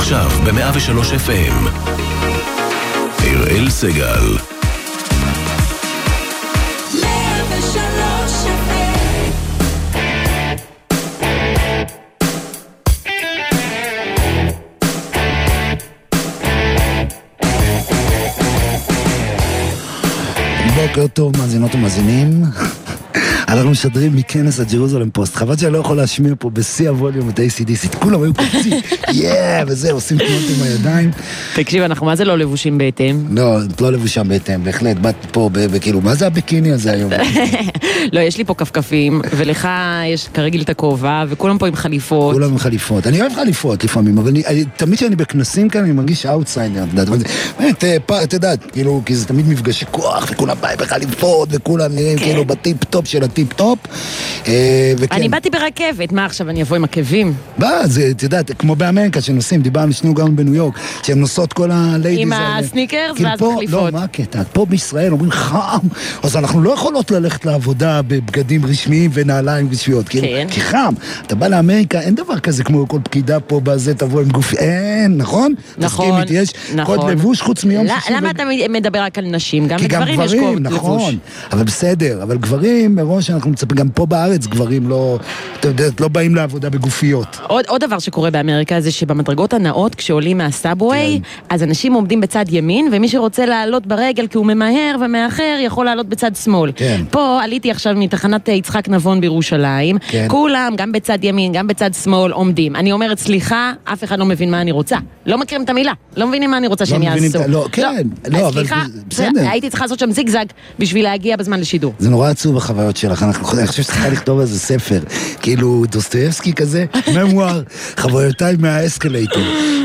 עכשיו ב-103 FM. אראל סגל. בוקר טוב, מאזינות ומאזינים. אנחנו משדרים מכנס הג'רוזלם פוסט. חבל שאני לא יכול להשמיע פה בשיא הווליום את ACDC. כולם היו קופצים, וזה, עושים תנועות עם הידיים. תקשיב, אנחנו מה זה לא לבושים בהתאם? לא לבושם בהתאם, בהחלט. באת פה בכאילו, מה זה הביקיני הזה היום? לא, יש לי פה כפכפים, ולך יש כרגיל את הכובע, וכולם פה עם חליפות. כולם עם חליפות. אני אוהב חליפות לפעמים, אבל תמיד שאני בכנסים כאן, אני מרגיש אאוטסיידר. אתה יודעת, כאילו, כי זה תמיד מפגשי כוח, וכולם באים בחליפות, וכולם נראים כאילו בטיפ-טופ של הטיפ-טופ. אני באתי ברכבת, מה עכשיו, אני אבוא עם עקבים? זה, אתה יודעת, כמו באמריקה שנוסעים, דיברנו שנינו גם בניו יורק, שהן נוסעות כל הליידיז. עם הסניקרס ואז מחליפות. לא, מה הקטע? פה בישראל אומרים חם, אז אנחנו לא יכולות ללכת לעבודה בבגדים רשמיים ונעליים רשמיות, כי חם. אתה בא לאמריקה, אין דבר כזה כמו כל פקידה פה בזה, תבוא עם גופי, אין, נכון? נכון, תסכים, יש קוד לבוש חוץ מיום שישי. למה אתה מדבר רק על נשים? גם לגברים יש קוד לבוש. נכון, אבל בסדר, אבל גברים, מראש אנחנו מצפים, גם פה בארץ גברים לא באים לעבודה בגופיות. עוד דבר שקורה באמריקה זה שבמדרגות הנאות, כשעולים מהסאבווי, אז אנשים עומדים בצד ימין, ומי שרוצה לעלות ברגל כי הוא ממהר ומאחר, יכול לעלות בצד שמאל. פה עליתי עכשיו מתחנת יצחק נבון בירושלים, כולם, גם בצד ימין, גם בצד שמאל, עומדים. אני אומרת, סליחה, אף אחד לא מבין מה אני רוצה. לא מכירים את המילה, לא מבינים מה אני רוצה שהם יעשו. לא, אבל בסדר. הייתי צריכה לעשות שם זיגזג בשביל להגיע בזמן לשידור. זה נורא עצוב החוויות שלך, אני חושב שצריכה לכתוב איזה ספר, כאילו דוסטויבסקי כזה, ממואר, חוויותיי מהאסקלייטור.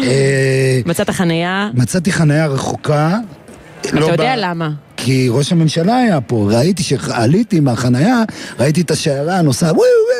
מצאת חניה? מצאתי חניה רחוקה. אתה יודע למה? כי ראש הממשלה היה פה, ראיתי שעליתי מהחניה, ראיתי את השיירה הנוסעה,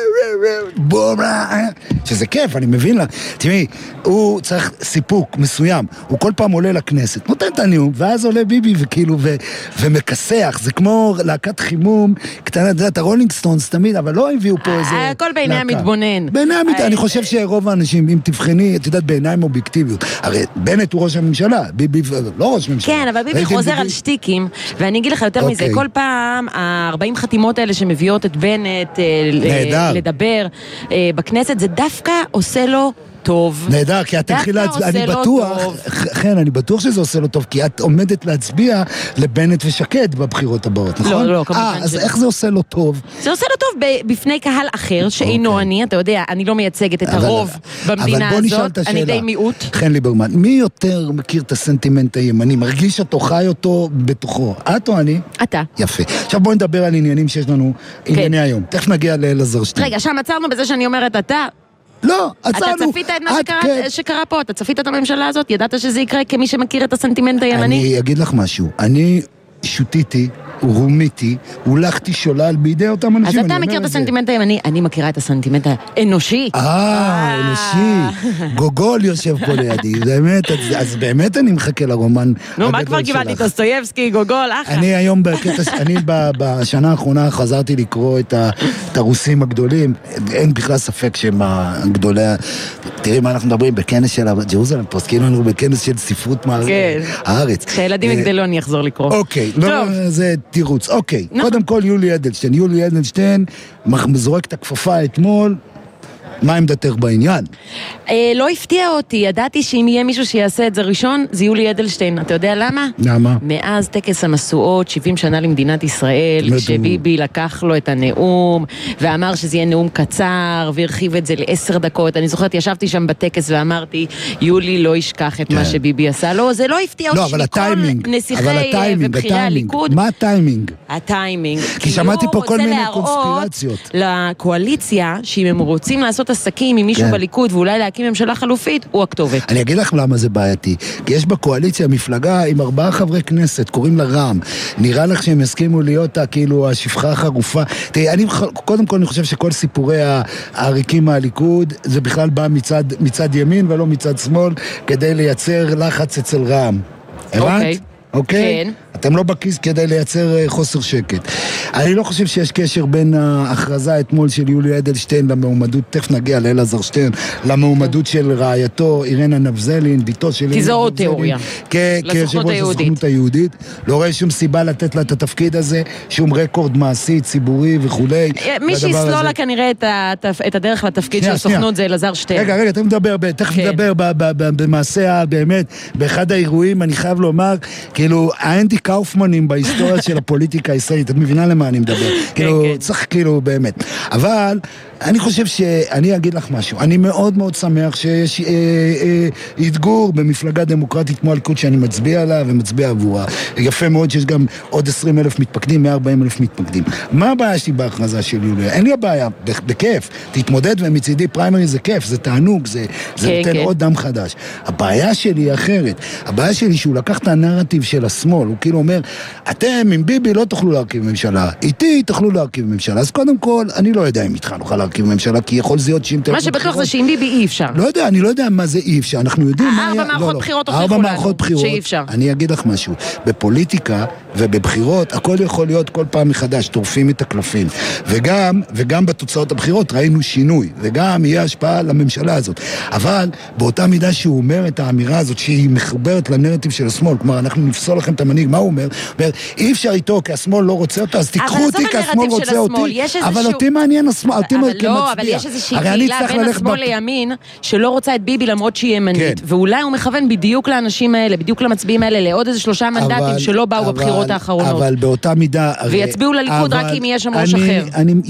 שזה כיף, אני מבין לה. תראי, הוא צריך סיפוק מסוים, הוא כל פעם עולה לכנסת, נותן את הנאום, ואז עולה ביבי וכאילו, ומכסח, זה כמו להקת חימום, קטנה, אתה יודע, את הרולינג סטונס תמיד, אבל לא הביאו פה איזה להקה. הכל בעיני המתבונן. בעיני המתבונן, אני חושב שרוב האנשים, אם תבחני, את יודעת, בעיניים אובייקטיביות. הרי בנט הוא ראש הממשלה, ביבי לא ראש ממשלה. כן, אבל ביבי חוזר על שטיקים, ואני אגיד לך יותר מזה, כל פעם, ה-40 חתימות האלה שמביאות את בנט לדבר בכנסת, זה דווקא עושה לו טוב. נהדר, כי את התחילה, אני בטוח, כן, אני בטוח שזה עושה לו טוב, כי את עומדת להצביע לבנט ושקד בבחירות הבאות, נכון? לא, כמובן. אז איך זה עושה לו טוב? זה עושה לו טוב בפני קהל אחר, שאינו אני, אתה יודע, אני לא מייצגת את הרוב במדינה הזאת, אני די מיעוט. חן ליברמן, מי יותר מכיר את הסנטימנט הימני? מרגיש אותו, חי אותו בתוכו? את או אני? אתה. יפה. עכשיו בואו נדבר על עניינים שיש לנו, ענייני היום. תכף נגיע לאלעזר שטיין. רגע, שם עצרנו בזה שאני אומרת אתה. לא, עצרנו. אתה צפית את מה שקרה פה, אתה צפית את הממשלה הזאת, ידעת שזה יקרה כמי שמכיר את הסנטימנט הימני? אני אגיד לך משהו, אני שוטיתי, רומיתי, הולכתי שולל בידי אותם אנשים. אז אתה מכיר את הסנטימנט הימני, אני מכירה את הסנטימנט האנושי. אנושי. גוגול יושב פה לידי, אז באמת אני מחכה לרומן. נו, מה כבר קיבלתי? דוסטויבסקי, גוגול, אחלה. אני היום בשנה האחרונה חזרתי לקרוא את הרוסים הגדולים, אין בכלל ספק שהם הגדולי, תראי מה אנחנו מדברים, בכנס של ג'רוזלם פוסט, כאילו אנחנו בכנס של ספרות הארץ. כשהילדים יגדלו אני אחזור לקרוא. אוקיי, זה תירוץ. אוקיי, קודם כל יולי אדלשטיין. יולי אדלשטיין זורק את הכפפה אתמול. מה עמדתך בעניין? לא הפתיע אותי, ידעתי שאם יהיה מישהו שיעשה את זה ראשון, זה יולי אדלשטיין. אתה יודע למה? למה? מאז טקס המסועות, 70 שנה למדינת ישראל, כשביבי לקח לו את הנאום, ואמר שזה יהיה נאום קצר, והרחיב את זה ל10 דקות. אני זוכרת, ישבתי שם בטקס ואמרתי, יולי לא ישכח את מה שביבי עשה. לא, זה לא הפתיע אותי מכל נסיכי ובחירי הליכוד. מה הטיימינג? הטיימינג. כי שמעתי פה כל מיני קונספירציות. לקואליציה, שאם הם רוצים לעשות עסקים עם מישהו בליכוד ואולי להקים ממשלה חלופית, הוא הכתובת. אני אגיד לך למה זה בעייתי. כי יש בקואליציה מפלגה עם 4 חברי כנסת, קוראים לה רם. נראה לך שהם יסכימו להיות כאילו השפחה החרופה. תראי, קודם כל אני חושב שכל סיפורי העריקים מהליכוד, זה בכלל בא מצד ימין ולא מצד שמאל, כדי לייצר לחץ אצל רם. הבנת? אוקיי. אתם לא בכיס כדי לייצר חוסר שקט. אני לא חושב שיש קשר בין ההכרזה אתמול של יולי אדלשטיין למועמדות, תכף נגיע לאלעזר שטרן, למועמדות של רעייתו, אירנה נבזלין, ביתו של... כי זו עוד תיאוריה. כיושב ראש הסוכנות היהודית. לא רואה שום סיבה לתת לה את התפקיד הזה, שום רקורד מעשי, ציבורי וכולי. מי שיסלול לה כנראה את הדרך לתפקיד של הסוכנות זה אלעזר שטרן. רגע, תכף נדבר במעשה באמת, באחד האירועים, אני חייב לומר, כאילו, האנדי קאופמנים בהיסטוריה של הפוליטיקה הישראלית, את מבינה למה אני מדבר? כאילו, צריך כאילו באמת. אבל אני חושב שאני אגיד לך משהו, אני מאוד מאוד שמח שיש התגור במפלגה דמוקרטית כמו הליכוד שאני מצביע עליה ומצביע עבורה. יפה מאוד שיש גם עוד 20,000 מתפקדים, 140,000 מתפקדים. מה הבעיה שלי בהכרזה של יוליה? אין לי הבעיה, בכיף. תתמודד ומצידי פריימרי זה כיף, זה תענוג, זה נותן עוד דם חדש. הבעיה שלי היא אחרת. הבעיה שלי שהוא לקח את הנרטיב של השמאל, הוא כאילו אומר, אתם עם ביבי לא תוכלו להרכיב ממשלה, איתי תוכלו להרכיב ממשלה. אז קודם כל, אני לא יודע אם איתך נוכל להרכיב ממשלה, כי יכול להיות שאם מה שבטוח זה שעם ביבי אי אפשר. לא יודע, אני לא יודע מה זה אי אפשר. אנחנו יודעים מה היה... 4 מערכות בחירות הוכיחו לנו שאי אפשר. אני אגיד לך משהו. בפוליטיקה ובבחירות, הכל יכול להיות כל פעם מחדש, טורפים את הקלפים. וגם בתוצאות הבחירות ראינו שינוי, וגם יהיה השפעה לממשלה הזאת. אבל באותה מידה שהוא אומר את האמירה הזאת, שהיא מחוברת לנרטיב של השמאל, כלומר, אנחנו נפסול לכם את המנהיג, מה הוא אומר? אי אפשר איתו, כי השמאל לא רוצה אותה, אז תיקחו אותי, כי השמאל רוצה אותי. אבל אותי מעניין השמאל, אותי לא, אבל יש איזושהי קהילה בין השמאל לימין, שלא רוצה את ביבי למרות שהיא ימנית, ואולי הוא מכוון בדיוק לאנשים האלה, בדיוק למצביעים האלה, לעוד איזה 3 מנדטים שלא באו בבחירות האחרונות. אבל באותה מידה... ויצביעו לליכוד רק אם יש שם ראש אחר.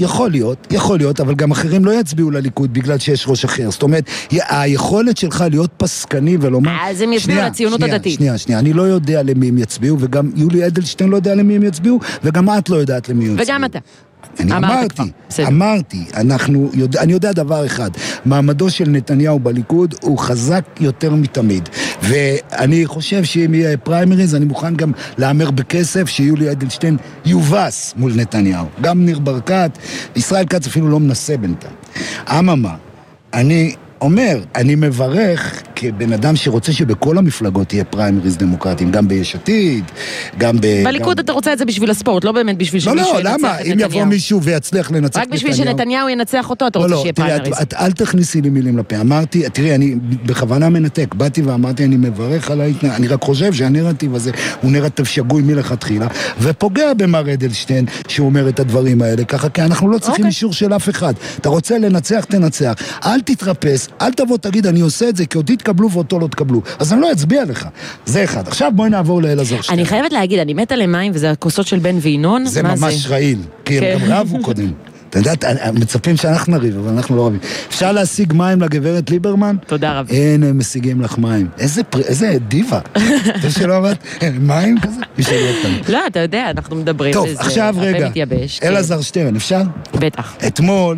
יכול להיות, אבל גם אחרים לא יצביעו לליכוד בגלל שיש ראש אחר. זאת אומרת, היכולת שלך להיות פסקני ולומר... אז הם יצביעו לציונות הדתית. שנייה, אני לא יודע למי הם יצביעו, וגם יולי אדלשטיין לא יודע למי הם יצביעו, וגם את לא יודעת למי הם יצביעו. וגם אתה. אני אמרתי, אני יודע דבר אחד, מעמדו של נתניהו בליכוד הוא חזק יותר מתמיד, ואני חושב שאם יהיה פריימריז, אני מוכן גם לאמר בכסף שיולי אדלשטיין יובס מול נתניהו, גם ניר ברקת, ישראל כץ אפילו לא מנסה בינתיים. אממה, אני אומר, אני מברך כבן אדם שרוצה שבכל המפלגות יהיה פריימריז דמוקרטיים, גם ביש עתיד, גם בליכוד אתה רוצה את זה בשביל הספורט, לא באמת בשביל שמישהו ינצח את נתניהו. לא, למה? אם יבוא מישהו ויצליח לנצח את נתניהו. רק בשביל שנתניהו ינצח אותו, אתה רוצה שיהיה פריימריז. אל תכניסי לי מילים לפה. אמרתי, תראי, אני בכוונה מנתק, באתי ואמרתי, אני מברך על ההתנהגות, אני רק חושב שהנרטיב הזה הוא נרטיב שגוי מלכתחילה, ופוגע במר אדלשטיין שהוא אומר את הדברים האלה, ככה, כי אנחנו לא צריכים אישור של אף אחד. אתה רוצה לנצח, תנצח. אל תתרפס, אל תבוא, תגיד, אני עושה את זה, כי אותי תקבלו ואותו לא תקבלו. אז אני לא אצביע לך. זה אחד. עכשיו בואי נעבור לאלעזר שטרן. אני חייבת להגיד, אני מתה למים, וזה הכוסות של בן וינון. זה ממש רעיל, כי הם גם רבו קודם. אתה יודעת, מצפים שאנחנו נריב, אבל אנחנו לא רבים. אפשר להשיג מים לגברת ליברמן? תודה רבה. הנה, הם משיגים לך מים. איזה דיבה. אתה שלא אמרת, מים כזה? לא, אתה יודע, אנחנו מדברים. טוב, עכשיו רגע. אלעזר שטרן, אפשר? בטח. אתמול,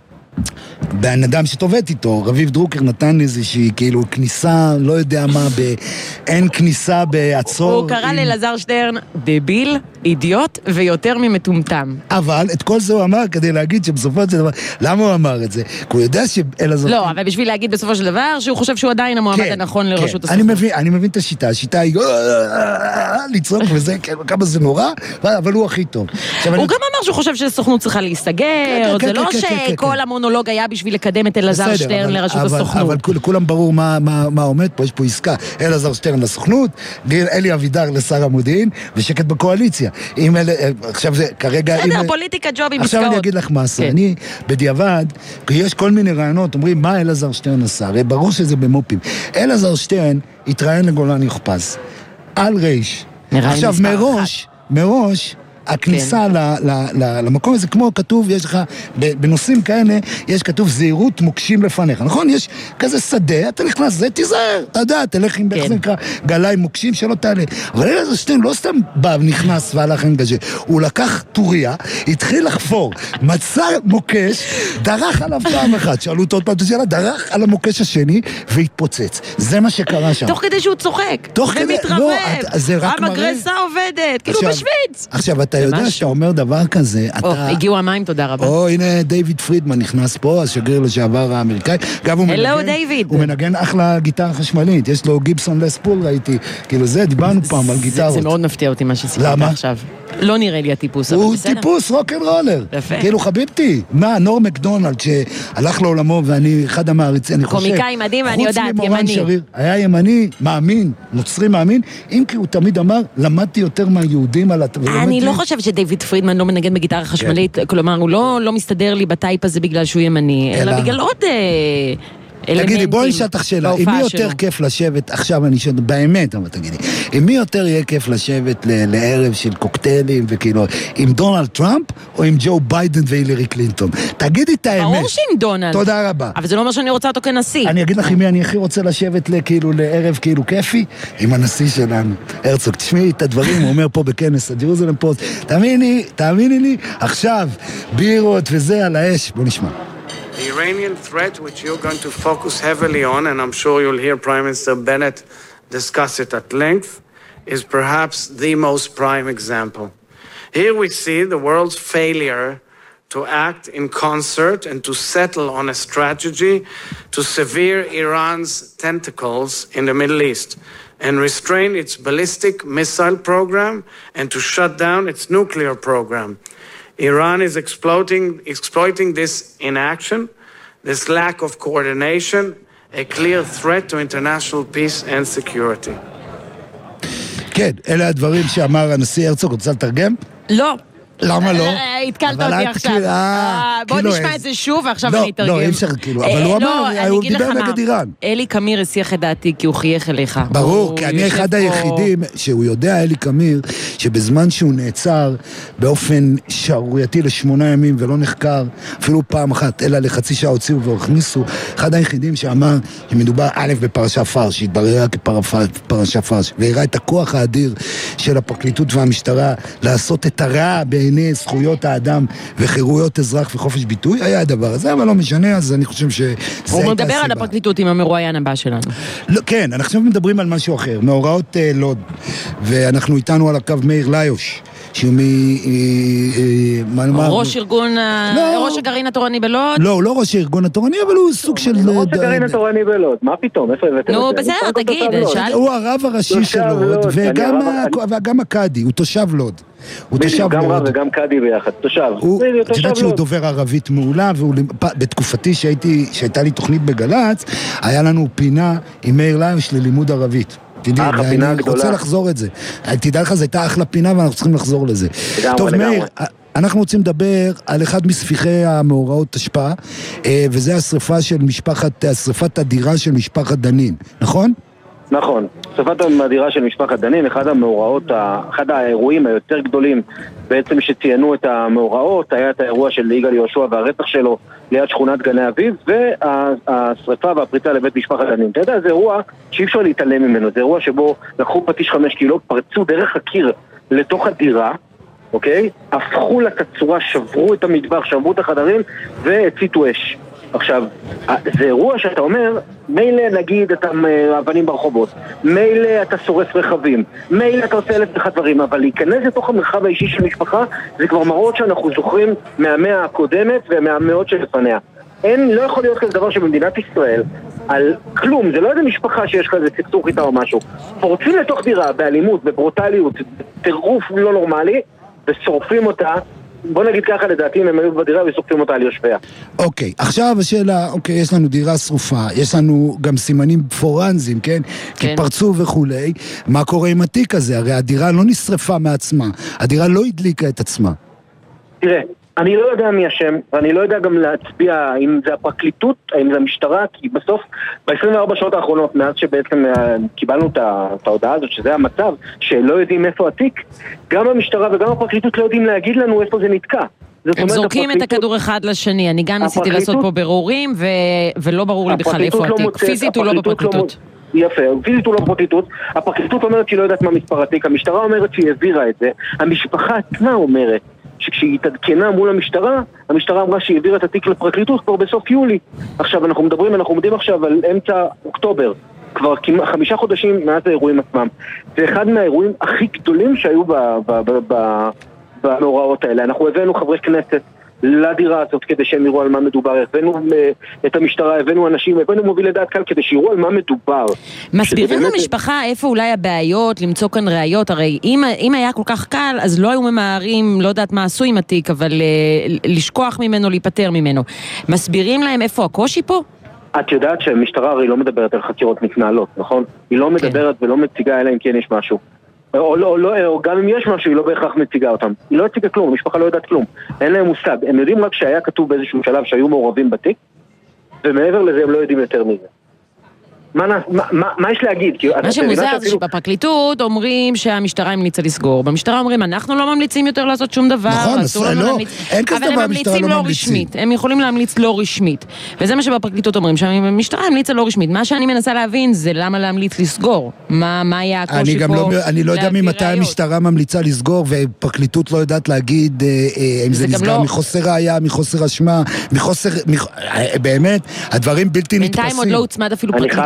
בן אדם שטובט איתו, רביב דרוקר נתן איזושהי כאילו כניסה, לא יודע מה, אין כניסה בעצור. הוא קרא לאלעזר שטרן דביל, אידיוט ויותר ממטומטם. אבל את כל זה הוא אמר כדי להגיד שבסופו של דבר, למה הוא אמר את זה? כי הוא יודע שאלעזר... לא, אבל בשביל להגיד בסופו של דבר שהוא חושב שהוא עדיין המועמד הנכון לראשות הסוכנות. אני מבין את השיטה, השיטה היא לצרוק וזה, כמה זה נורא, אבל הוא הכי טוב. הוא גם אמר שהוא חושב שהסוכנות צריכה להיסגר, זה לא שכל המונולוג היה בשביל לקדם את אלעזר שטרן לראשות הסוכנות. אבל לכולם ברור מה עומד פה, יש פה עסקה, אלעזר שטרן לסוכנות, אלי אבידר לשר המודיעין, ושקט בקואליציה. עכשיו זה כרגע... בסדר, פוליטיקה ג'ובים עסקאות. עכשיו אני אגיד לך מה עשה. אני בדיעבד, יש כל מיני רעיונות, אומרים מה אלעזר שטרן עשה, הרי ברור שזה במופים. אלעזר שטרן התראיין לגולן יחפז, על ריש. עכשיו מראש, הכניסה למקום הזה, כמו כתוב, יש לך, בנושאים כאלה, יש כתוב זהירות מוקשים לפניך, נכון? יש כזה שדה, אתה נכנס, זה תיזהר, אתה יודע, תלך עם בעצם גלאי מוקשים שלא תעלה. אבל אלעזר שטרן לא סתם בא ונכנס והלך עם גז'ה, הוא לקח טוריה, התחיל לחפור, מצא מוקש, דרך עליו פעם אחת, שאלו אותו עוד פעם, דרך על המוקש השני, והתפוצץ. זה מה שקרה שם. תוך כדי שהוא צוחק, ומתרבב, המגרסה עובדת, כאילו בשוויץ. עכשיו, אתה אתה יודע שאתה אומר דבר כזה, הגיעו המים, תודה רבה. הנה דיוויד פרידמן נכנס פה, השגריר לשעבר האמריקאי. הוא מנגן אחלה גיטרה חשמלית, יש לו גיבסון לס פול, ראיתי, כאילו זה, דיברנו פעם על גיטרות. זה מאוד מפתיע אותי מה שסיפרת עכשיו. לא נראה לי הטיפוס, אבל בסדר. הוא טיפוס רוק'נ'רולר. כאילו חביבתי, מה, נור מקדונלד שהלך לעולמו ואני אחד המעריצים, אני חושב. קומיקאי מדהים, ואני יודעת, ימני. היה ימני, מאמין, נוצרי מאמין, אם כי הוא תמיד אמר, למדתי יותר מהיהודים על אני לא חושב שדיוויד פרידמן לא מנגן בגיטרה חשמלית, כלומר, הוא לא מסתדר לי בטייפ הזה בגלל שהוא ימני, אלא בגלל עוד תגידי, בואי נשאל אותך שאלה, עם מי יותר כיף לשבת, עכשיו אני שואל, באמת, אבל תגידי, עם מי יותר יהיה כיף לשבת לערב של קוקטיילים וכאילו, עם דונלד טראמפ או עם ג'ו ביידן והילרי קלינטון? תגידי את האמת. ברור שעם דונלד. תודה רבה. אבל זה לא אומר שאני רוצה אותו כנשיא. אני אגיד לך עם מי אני הכי רוצה לשבת לערב כאילו כיפי, עם הנשיא שלנו, הרצוג. תשמעי את הדברים, הוא אומר פה בכנס, הג'רוזלם פוסט, תאמיני לי, עכשיו, בירות וזה על האש, בוא נשמע. The Iranian threat, which you're going to focus heavily on, and I'm sure you'll hear Prime Minister Bennett discuss it at length, is perhaps the most prime example. Here we see the world's failure to act in concert and to settle on a strategy to sever Iran's tentacles in the Middle East and restrain its ballistic missile program and to shut down its nuclear program. Iran is exploiting this inaction, this lack of coordination, a clear threat to international peace and security. כן, אלה הדברים שאמר הנשיא הרצוג, רוצה לתרגם? לא. למה לא? התקלת אותי עכשיו. בוא נשמע את זה שוב, ועכשיו אני אתרגם. לא, אי אפשר, כאילו, אבל הוא אמר, הוא דיבר נגד איראן. אלי קמיר הסיח את דעתי, כי הוא חייך אליך. ברור, כי אני אחד היחידים שהוא יודע, אלי קמיר, שבזמן שהוא נעצר באופן שערורייתי ל8 ימים ולא נחקר, אפילו פעם אחת, אלא לחצי שעה הוציאו והכניסו, אחד היחידים שאמר שמדובר א' בפרשה פרש, שהתבררה כפרשה פרש, והראה את הכוח האדיר של הפרקליטות והמשטרה לעשות את הרע בעיני זכויות האדם וחירויות אזרח וחופש ביטוי, היה הדבר הזה, אבל לא משנה, אז אני חושב שזה הייתה הסיבה. הוא מדבר על הפרקליטות עם המרואיין הבא שלנו. לא, כן, אנחנו מדברים על משהו אחר, מאורעות לוד, ואנחנו איתנו על הקו מאיר ליוש, שהוא ראש ארגון, ראש הגרעין התורני בלוד? לא, הוא לא ראש הארגון התורני, אבל הוא סוג של... ראש הגרעין התורני בלוד, מה פתאום? איפה הבאתם את זה? נו, בסדר, תגיד, שאל. הוא הרב הראשי של לוד, וגם הקאדי, הוא תושב לוד. הוא תושב לוד. גם רב וגם קאדי ביחד, תושב. את יודעת שהוא דובר ערבית מעולה, ובתקופתי שהייתה לי תוכנית בגלץ, היה לנו פינה עם מאיר ליוש ללימוד ערבית. אני רוצה לחזור את זה. תדע לך, זו הייתה אחלה פינה ואנחנו צריכים לחזור לזה. טוב, מאיר, אנחנו רוצים לדבר על אחד מספיחי המאורעות השפעה, וזה השריפת הדירה של משפחת דנין, נכון? נכון, שריפת הדירה של משפחת דנין, אחד האירועים היותר גדולים בעצם שציינו את המאורעות, היה את האירוע של יגאל יהושע והרצח שלו ליד שכונת גני אביב, והשריפה והפריצה לבית משפחת דנין. אתה יודע, זה אירוע שאי אפשר להתעלם ממנו, זה אירוע שבו לקחו פטיש 5 קילו, פרצו דרך הקיר לתוך הדירה, אוקיי? הפכו לתצורה, שברו את המטבח, שברו את החדרים והציתו אש. עכשיו, זה אירוע שאתה אומר, מילא נגיד אתה אבנים ברחובות, מילא אתה שורף רכבים, מילא אתה עושה אלף ואחד דברים, אבל להיכנס לתוך המרחב האישי של משפחה, זה כבר מראות שאנחנו זוכרים מהמאה הקודמת ומהמאות שלפניה. לא יכול להיות כזה דבר שבמדינת ישראל, על כלום, זה לא איזה משפחה שיש כזה סכסוך איתה או משהו, פורצים לתוך דירה באלימות, בברוטליות, טירוף לא נורמלי, ושורפים אותה, בוא נגיד ככה, לדעתי הם היו בדירה וסופים אותה על יושביה. אוקיי, עכשיו השאלה, אוקיי, יש לנו דירה שרופה, יש לנו גם סימנים פורנזיים, כן? כי פרצו וכולי, מה קורה עם התיק הזה? הרי הדירה לא נשרפה מעצמה, הדירה לא הדליקה את עצמה. תראה, אני לא יודע מי השם, ואני לא יודע גם להצביע אם זה הפרקליטות, אם זה המשטרה, כי בסוף, ב-24 שעות האחרונות, מאז שבעצם קיבלנו את ההודעה הזאת, שזה המצב, שלא יודעים איפה התיק, גם המשטרה וגם הפרקליטות לא יודעים להגיד לנו איפה זה נתקע. הם זורקים את הכדור אחד לשני, אני גם ניסיתי לעשות פה ברורים, ולא ברור לי בכלל איפה התיק. פיזית הוא לא בפרקליטות. יפה, פיזית הוא לא בפרקליטות, הפרקליטות אומרת שהיא לא יודעת מה מספר התיק, המשטרה אומרת שהיא העבירה את זה, המשפחה עצמה אומרת שכשהיא התעדכנה מול המשטרה, המשטרה אמרה שהיא העבירה את התיק לפרקליטות כבר בסוף יולי. עכשיו אנחנו עומדים עכשיו על אמצע אוקטובר, כבר 5 חודשים מאז האירועים עצמם. זה אחד מהאירועים הכי גדולים שהיו במאורעות האלה. אנחנו הבאנו חברי כנסת לדירה הזאת כדי שהם יראו על מה מדובר, הבאנו את המשטרה, הבאנו אנשים, הבאנו מובילי דעת קהל כדי שיראו על מה מדובר. מסבירים למשפחה איפה אולי הבעיות, למצוא כאן ראיות, הרי אם היה כל כך קל, אז לא היו ממהרים, לא יודעת מה עשו עם התיק, אבל לשכוח ממנו, להיפטר ממנו. מסבירים להם איפה הקושי פה? את יודעת שהמשטרה הרי לא מדברת על חקירות מתנהלות, נכון? היא לא מדברת ולא מציגה אלא אם כן יש משהו. או גם אם יש משהו, היא לא בהכרח מציגה אותם. היא לא הציגה כלום, המשפחה לא יודעת כלום. אין להם מושג. הם יודעים רק שהיה כתוב באיזשהו שלב שהיו מעורבים בתיק, ומעבר לזה הם לא יודעים יותר מזה. מה יש להגיד? מה שמוזר זה שבפרקליטות אומרים שהמשטרה המליצה לסגור. במשטרה אומרים, אנחנו לא ממליצים יותר לעשות שום דבר. נכון, אין כזה דבר, המשטרה לא ממליצים. הם יכולים להמליץ לא רשמית. וזה מה שבפרקליטות אומרים, שהמשטרה המליצה לא רשמית. מה שאני מנסה להבין זה למה להמליץ לסגור. מה היה הקושי פה? אני לא יודע ממתי המשטרה ממליצה לסגור, ופרקליטות לא יודעת להגיד אם זה נסגר מחוסר ראיה, מחוסר אשמה, באמת, הדברים בלתי נתפסים. בינתיים עוד לא הוצמד אפילו פרקליט.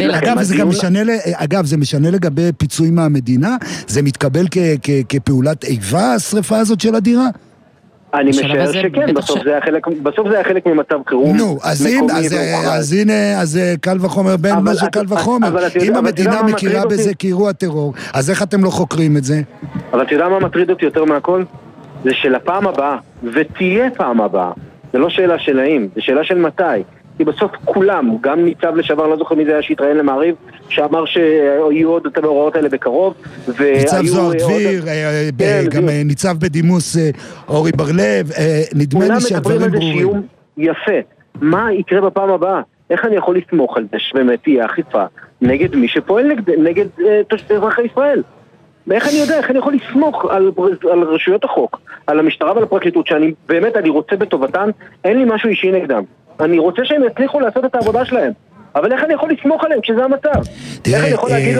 אגב, זה משנה לגבי פיצוי מהמדינה? זה מתקבל כפעולת איבה, השריפה הזאת של הדירה? אני משער שכן, בסוף זה היה חלק ממצב חירום. נו, אז הנה, אז קל וחומר בין מה שקל וחומר. אם המדינה מכירה בזה כאירוע טרור, אז איך אתם לא חוקרים את זה? אבל אתה יודע מה מטריד אותי יותר מהכל? זה שלפעם הבאה, ותהיה פעם הבאה, זה לא שאלה של האם, זה שאלה של מתי. כי בסוף כולם, גם ניצב לשעבר, לא זוכר מי זה היה שהתראיין למעריב, שאמר שיהיו עוד את המאורעות האלה בקרוב. ניצב זוהר דביר, גם ניצב בדימוס אורי בר-לב, נדמה לי שהדברים ברורים. כולם מדברים על זה שיום יפה. מה יקרה בפעם הבאה? איך אני יכול לסמוך על זה שבאמת תהיה אכיפה נגד מי שפועל נגד אזרחי ישראל? ואיך אני יודע, איך אני יכול לסמוך על רשויות החוק, על המשטרה ועל הפרקליטות, שאני באמת, אני רוצה בטובתן, אין לי משהו אישי נגדם. אני רוצה שהם יצליחו לעשות את העבודה שלהם. אבל איך אני יכול לסמוך עליהם כשזה המצב? תראה,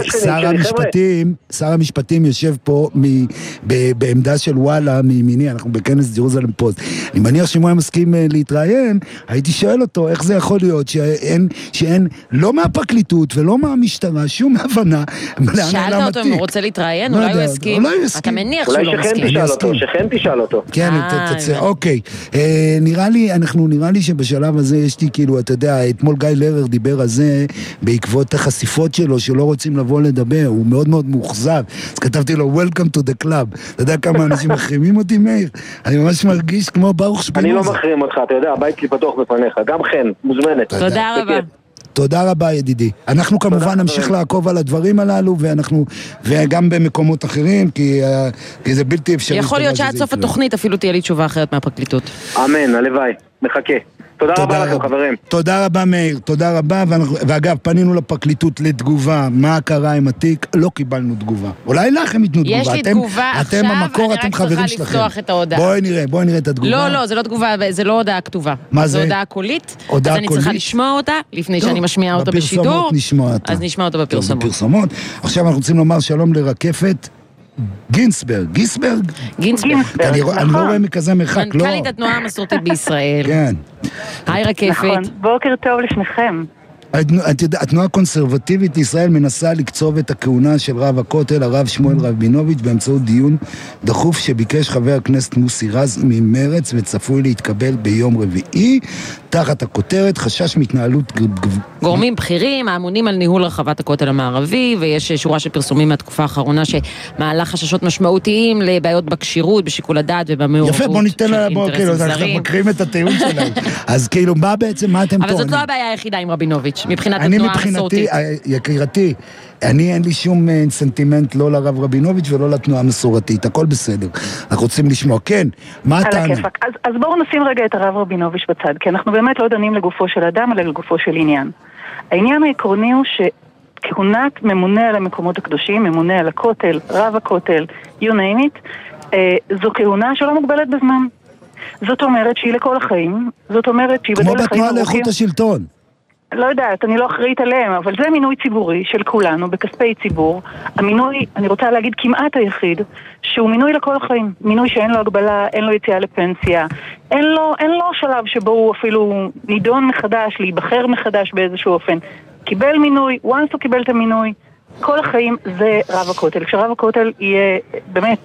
שר המשפטים יושב פה בעמדה של וואלה מימיני, אנחנו בכנס ג'רוזלם פוסט. אני מניח שאם הוא היה מסכים להתראיין, הייתי שואל אותו איך זה יכול להיות שאין לא מהפרקליטות ולא מהמשטרה שום הבנה. שאלת אותו אם הוא רוצה להתראיין, אולי הוא יסכים. אתה מניח שהוא לא מסכים. אולי שכן תשאל אותו. כן, אוקיי. נראה לי שבשלב הזה יש לי כאילו, אתה יודע, אתמול גיא לרר דיבר על זה בעקבות החשיפות שלו שלא רוצים לבוא לדבר, הוא מאוד מאוד מאוכזב, אז כתבתי לו Welcome to the club. אתה יודע כמה אנשים מחרימים אותי, מאיר? אני ממש מרגיש כמו ברוך שפינוזה. אני לא מחרים אותך, אתה יודע, הבית שלי פתוח בפניך, גם חן, מוזמנת. תודה רבה. תודה רבה ידידי. אנחנו כמובן נמשיך לעקוב על הדברים הללו, וגם במקומות אחרים, כי זה בלתי אפשרי. יכול להיות שעד סוף התוכנית אפילו תהיה לי תשובה אחרת מהפרקליטות. אמן, הלוואי, מחכה. תודה רבה לכם חברים. תודה רבה מאיר, תודה רבה, ואגב פנינו לפרקליטות לתגובה, מה קרה עם התיק, לא קיבלנו תגובה. אולי לכם ייתנו תגובה. יש לי תגובה עכשיו, אתם המקור, אתם חברים שלכם. לפתוח את ההודעה. בואי נראה את התגובה. לא, זה לא תגובה, זה לא הודעה כתובה. מה זה? זו הודעה קולית, אז אני צריכה לשמוע אותה, לפני שאני משמיעה אותה בשידור. אז נשמע אותה בפרסומות. עכשיו אנחנו רוצים לומר שלום לרקפת גינסברג. אני לא רואה מכזה מרחק, לא? מנכ"לית התנועה המסורתית בישראל. כן. היי רקפת. נכון, בוקר טוב לשניכם. התנועה הקונסרבטיבית ישראל מנסה לקצוב את הכהונה של רב הכותל, הרב שמואל רבינוביץ', באמצעות דיון דחוף שביקש חבר הכנסת מוסי רז ממרץ וצפוי להתקבל ביום רביעי, תחת הכותרת חשש מתנהלות גורמים בכירים האמונים על ניהול רחבת הכותל המערבי, ויש שורה של פרסומים מהתקופה האחרונה שמעלה חששות משמעותיים לבעיות בקשירות, בשיקול הדעת ובמעורבות. יפה, בוא ניתן לה, אנחנו מקרים את הטיעון שלנו. אז כאילו, מה בעצם, מה אתם פה? אבל זאת לא הבעיה היחידה עם רבינוביץ', מבחינת התנועה המסורתית. יקירתי, אין לי שום סנטימנט לא לרב רבינוביץ' ולא לתנועה המסורתית, הכל בסדר. אנחנו רוצים לשמוע, כן, מה הטענה? אז בואו נשים רגע את הרב רבינוביץ' בצד, כי אנחנו באמת לא דנים לגופו של אדם, אלא לגופו של עניין. העניין העקרוני הוא שכהונת ממונה על המקומות הקדושים, ממונה על הכותל, רב הכותל, you name it, זו כהונה שלא מוגבלת בזמן. זאת אומרת שהיא לכל החיים, זאת אומרת שהיא כמו בתנועה לאיכות השלטון. לא יודעת, אני לא אחראית עליהם, אבל זה מינוי ציבורי של כולנו, בכספי ציבור. המינוי, אני רוצה להגיד כמעט היחיד, שהוא מינוי לכל החיים. מינוי שאין לו הגבלה, אין לו יציאה לפנסיה, אין לו שלב שבו הוא אפילו נידון מחדש, להיבחר מחדש באיזשהו אופן. קיבל מינוי, once הוא קיבל את המינוי, כל החיים זה רב הכותל. כשרב הכותל יהיה, באמת,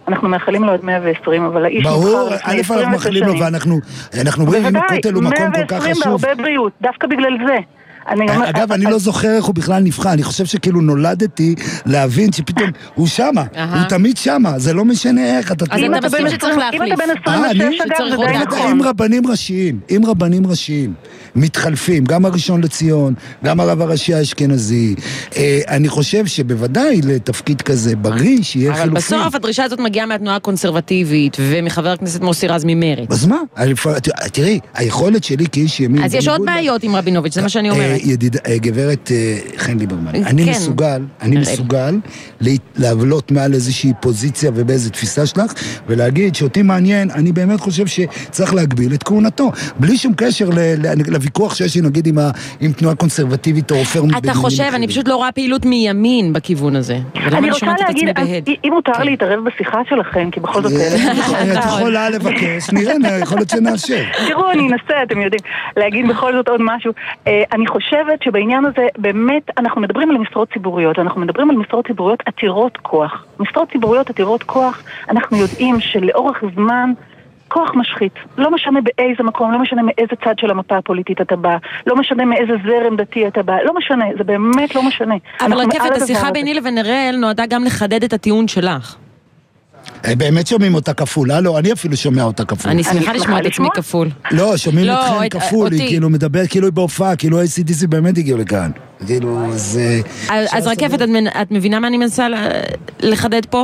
אנחנו מאחלים לו עד 120, אבל האיש ברור, א' אנחנו מאחלים לו, ואנחנו רואים אם הכותל הוא מקום כל כך חשוב. 120 בהרבה בריאות, דווקא בגלל זה. אגב, אני לא זוכר איך הוא בכלל נבחר, אני חושב שכאילו נולדתי להבין שפתאום הוא שמה, הוא תמיד שמה, זה לא משנה איך. אז אתה מסכים שצריך להחליף. אם אתה בן 26 אגב, זה די נכון. עם רבנים ראשיים, מתחלפים, גם הראשון לציון, גם הרב הראשי האשכנזי. אני חושב שבוודאי לתפקיד כזה בריא שיהיה חילופים. אבל בסוף הדרישה הזאת מגיעה מהתנועה הקונסרבטיבית ומחבר הכנסת מוסי רז ממרצ. אז מה? תראי, היכולת שלי כאיש ימין... אז יש עוד בעיות עם רבינוביץ', זה מה שאני אומרת. גברת חן ליברמן, אני מסוגל להבלות מעל איזושהי פוזיציה ובאיזו תפיסה שלך, ולהגיד שאותי מעניין, אני באמת חושב שצריך להגביל את כהונתו, בלי שום קשר לוויכוח שיש לי נגיד עם תנועה קונסרבטיבית או רפורמית. אתה חושב, אני פשוט לא רואה פעילות מימין בכיוון הזה. אני רוצה להגיד, אם מותר להתערב בשיחה שלכם, כי בכל זאת... את יכולה לבקש, נראה, יכול להיות שנאשר. תראו, אני אנסה, אתם יודעים, להגיד בכל זאת עוד משהו. אני חושבת שבעניין הזה באמת אנחנו מדברים על משרות ציבוריות, אנחנו מדברים על משרות ציבוריות עתירות כוח. משרות ציבוריות עתירות כוח, אנחנו יודעים שלאורך זמן כוח משחית. לא משנה באיזה מקום, לא משנה מאיזה צד של המפה הפוליטית אתה בא, לא משנה מאיזה זרם דתי אתה בא, לא משנה, זה באמת לא משנה. אבל רקפת, השיחה ביני לבין אראל נועדה גם לחדד את הטיעון שלך. באמת שומעים אותה כפול, לא, אני אפילו שומע אותה כפול. אני שמחה לשמוע את עצמי כפול. לא, שומעים אתכם כפול, היא כאילו מדברת כאילו היא בהופעה, כאילו ה-ACDC באמת הגיעו לכאן. כאילו, אז רקפת, את מבינה מה אני מנסה לחדד פה?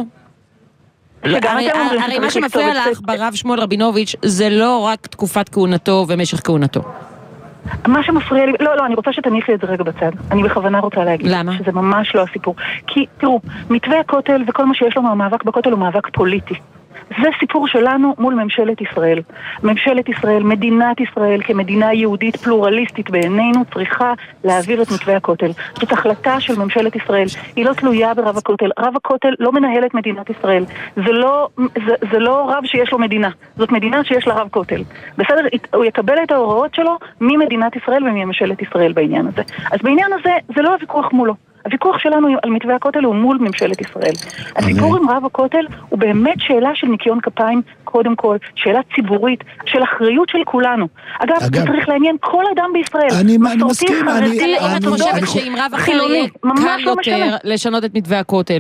הרי מה שמפריע לך ברב שמואל רבינוביץ' זה לא רק תקופת כהונתו ומשך כהונתו. מה שמפריע לי, לא, אני רוצה שתניחי את זה רגע בצד. אני בכוונה רוצה להגיד. למה? שזה ממש לא הסיפור. כי, תראו, מתווה הכותל וכל מה שיש לנו המאבק בכותל הוא מאבק פוליטי. זה סיפור שלנו מול ממשלת ישראל. ממשלת ישראל, מדינת ישראל כמדינה יהודית פלורליסטית בעינינו צריכה להעביר את מתווה הכותל. זאת החלטה של ממשלת ישראל. היא לא תלויה ברב הכותל. רב הכותל לא מנהל את מדינת ישראל. זה לא רב שיש לו מדינה. זאת מדינה שיש לה רב כותל. בסדר? הוא יקבל את ההוראות שלו ממדינת ישראל ומממשלת ישראל בעניין הזה. אז בעניין הזה זה לא הוויכוח מולו. הוויכוח שלנו על מתווה הכותל הוא מול ממשלת ישראל. הסיפור עם רב הכותל הוא באמת שאלה של ניקיון כפיים, קודם כל, שאלה ציבורית, של אחריות של כולנו. אגב, זה צריך לעניין כל אדם בישראל. אני מסכים, אם את חושבת שעם רב אחר יהיה קל יותר לשנות את מתווה הכותל.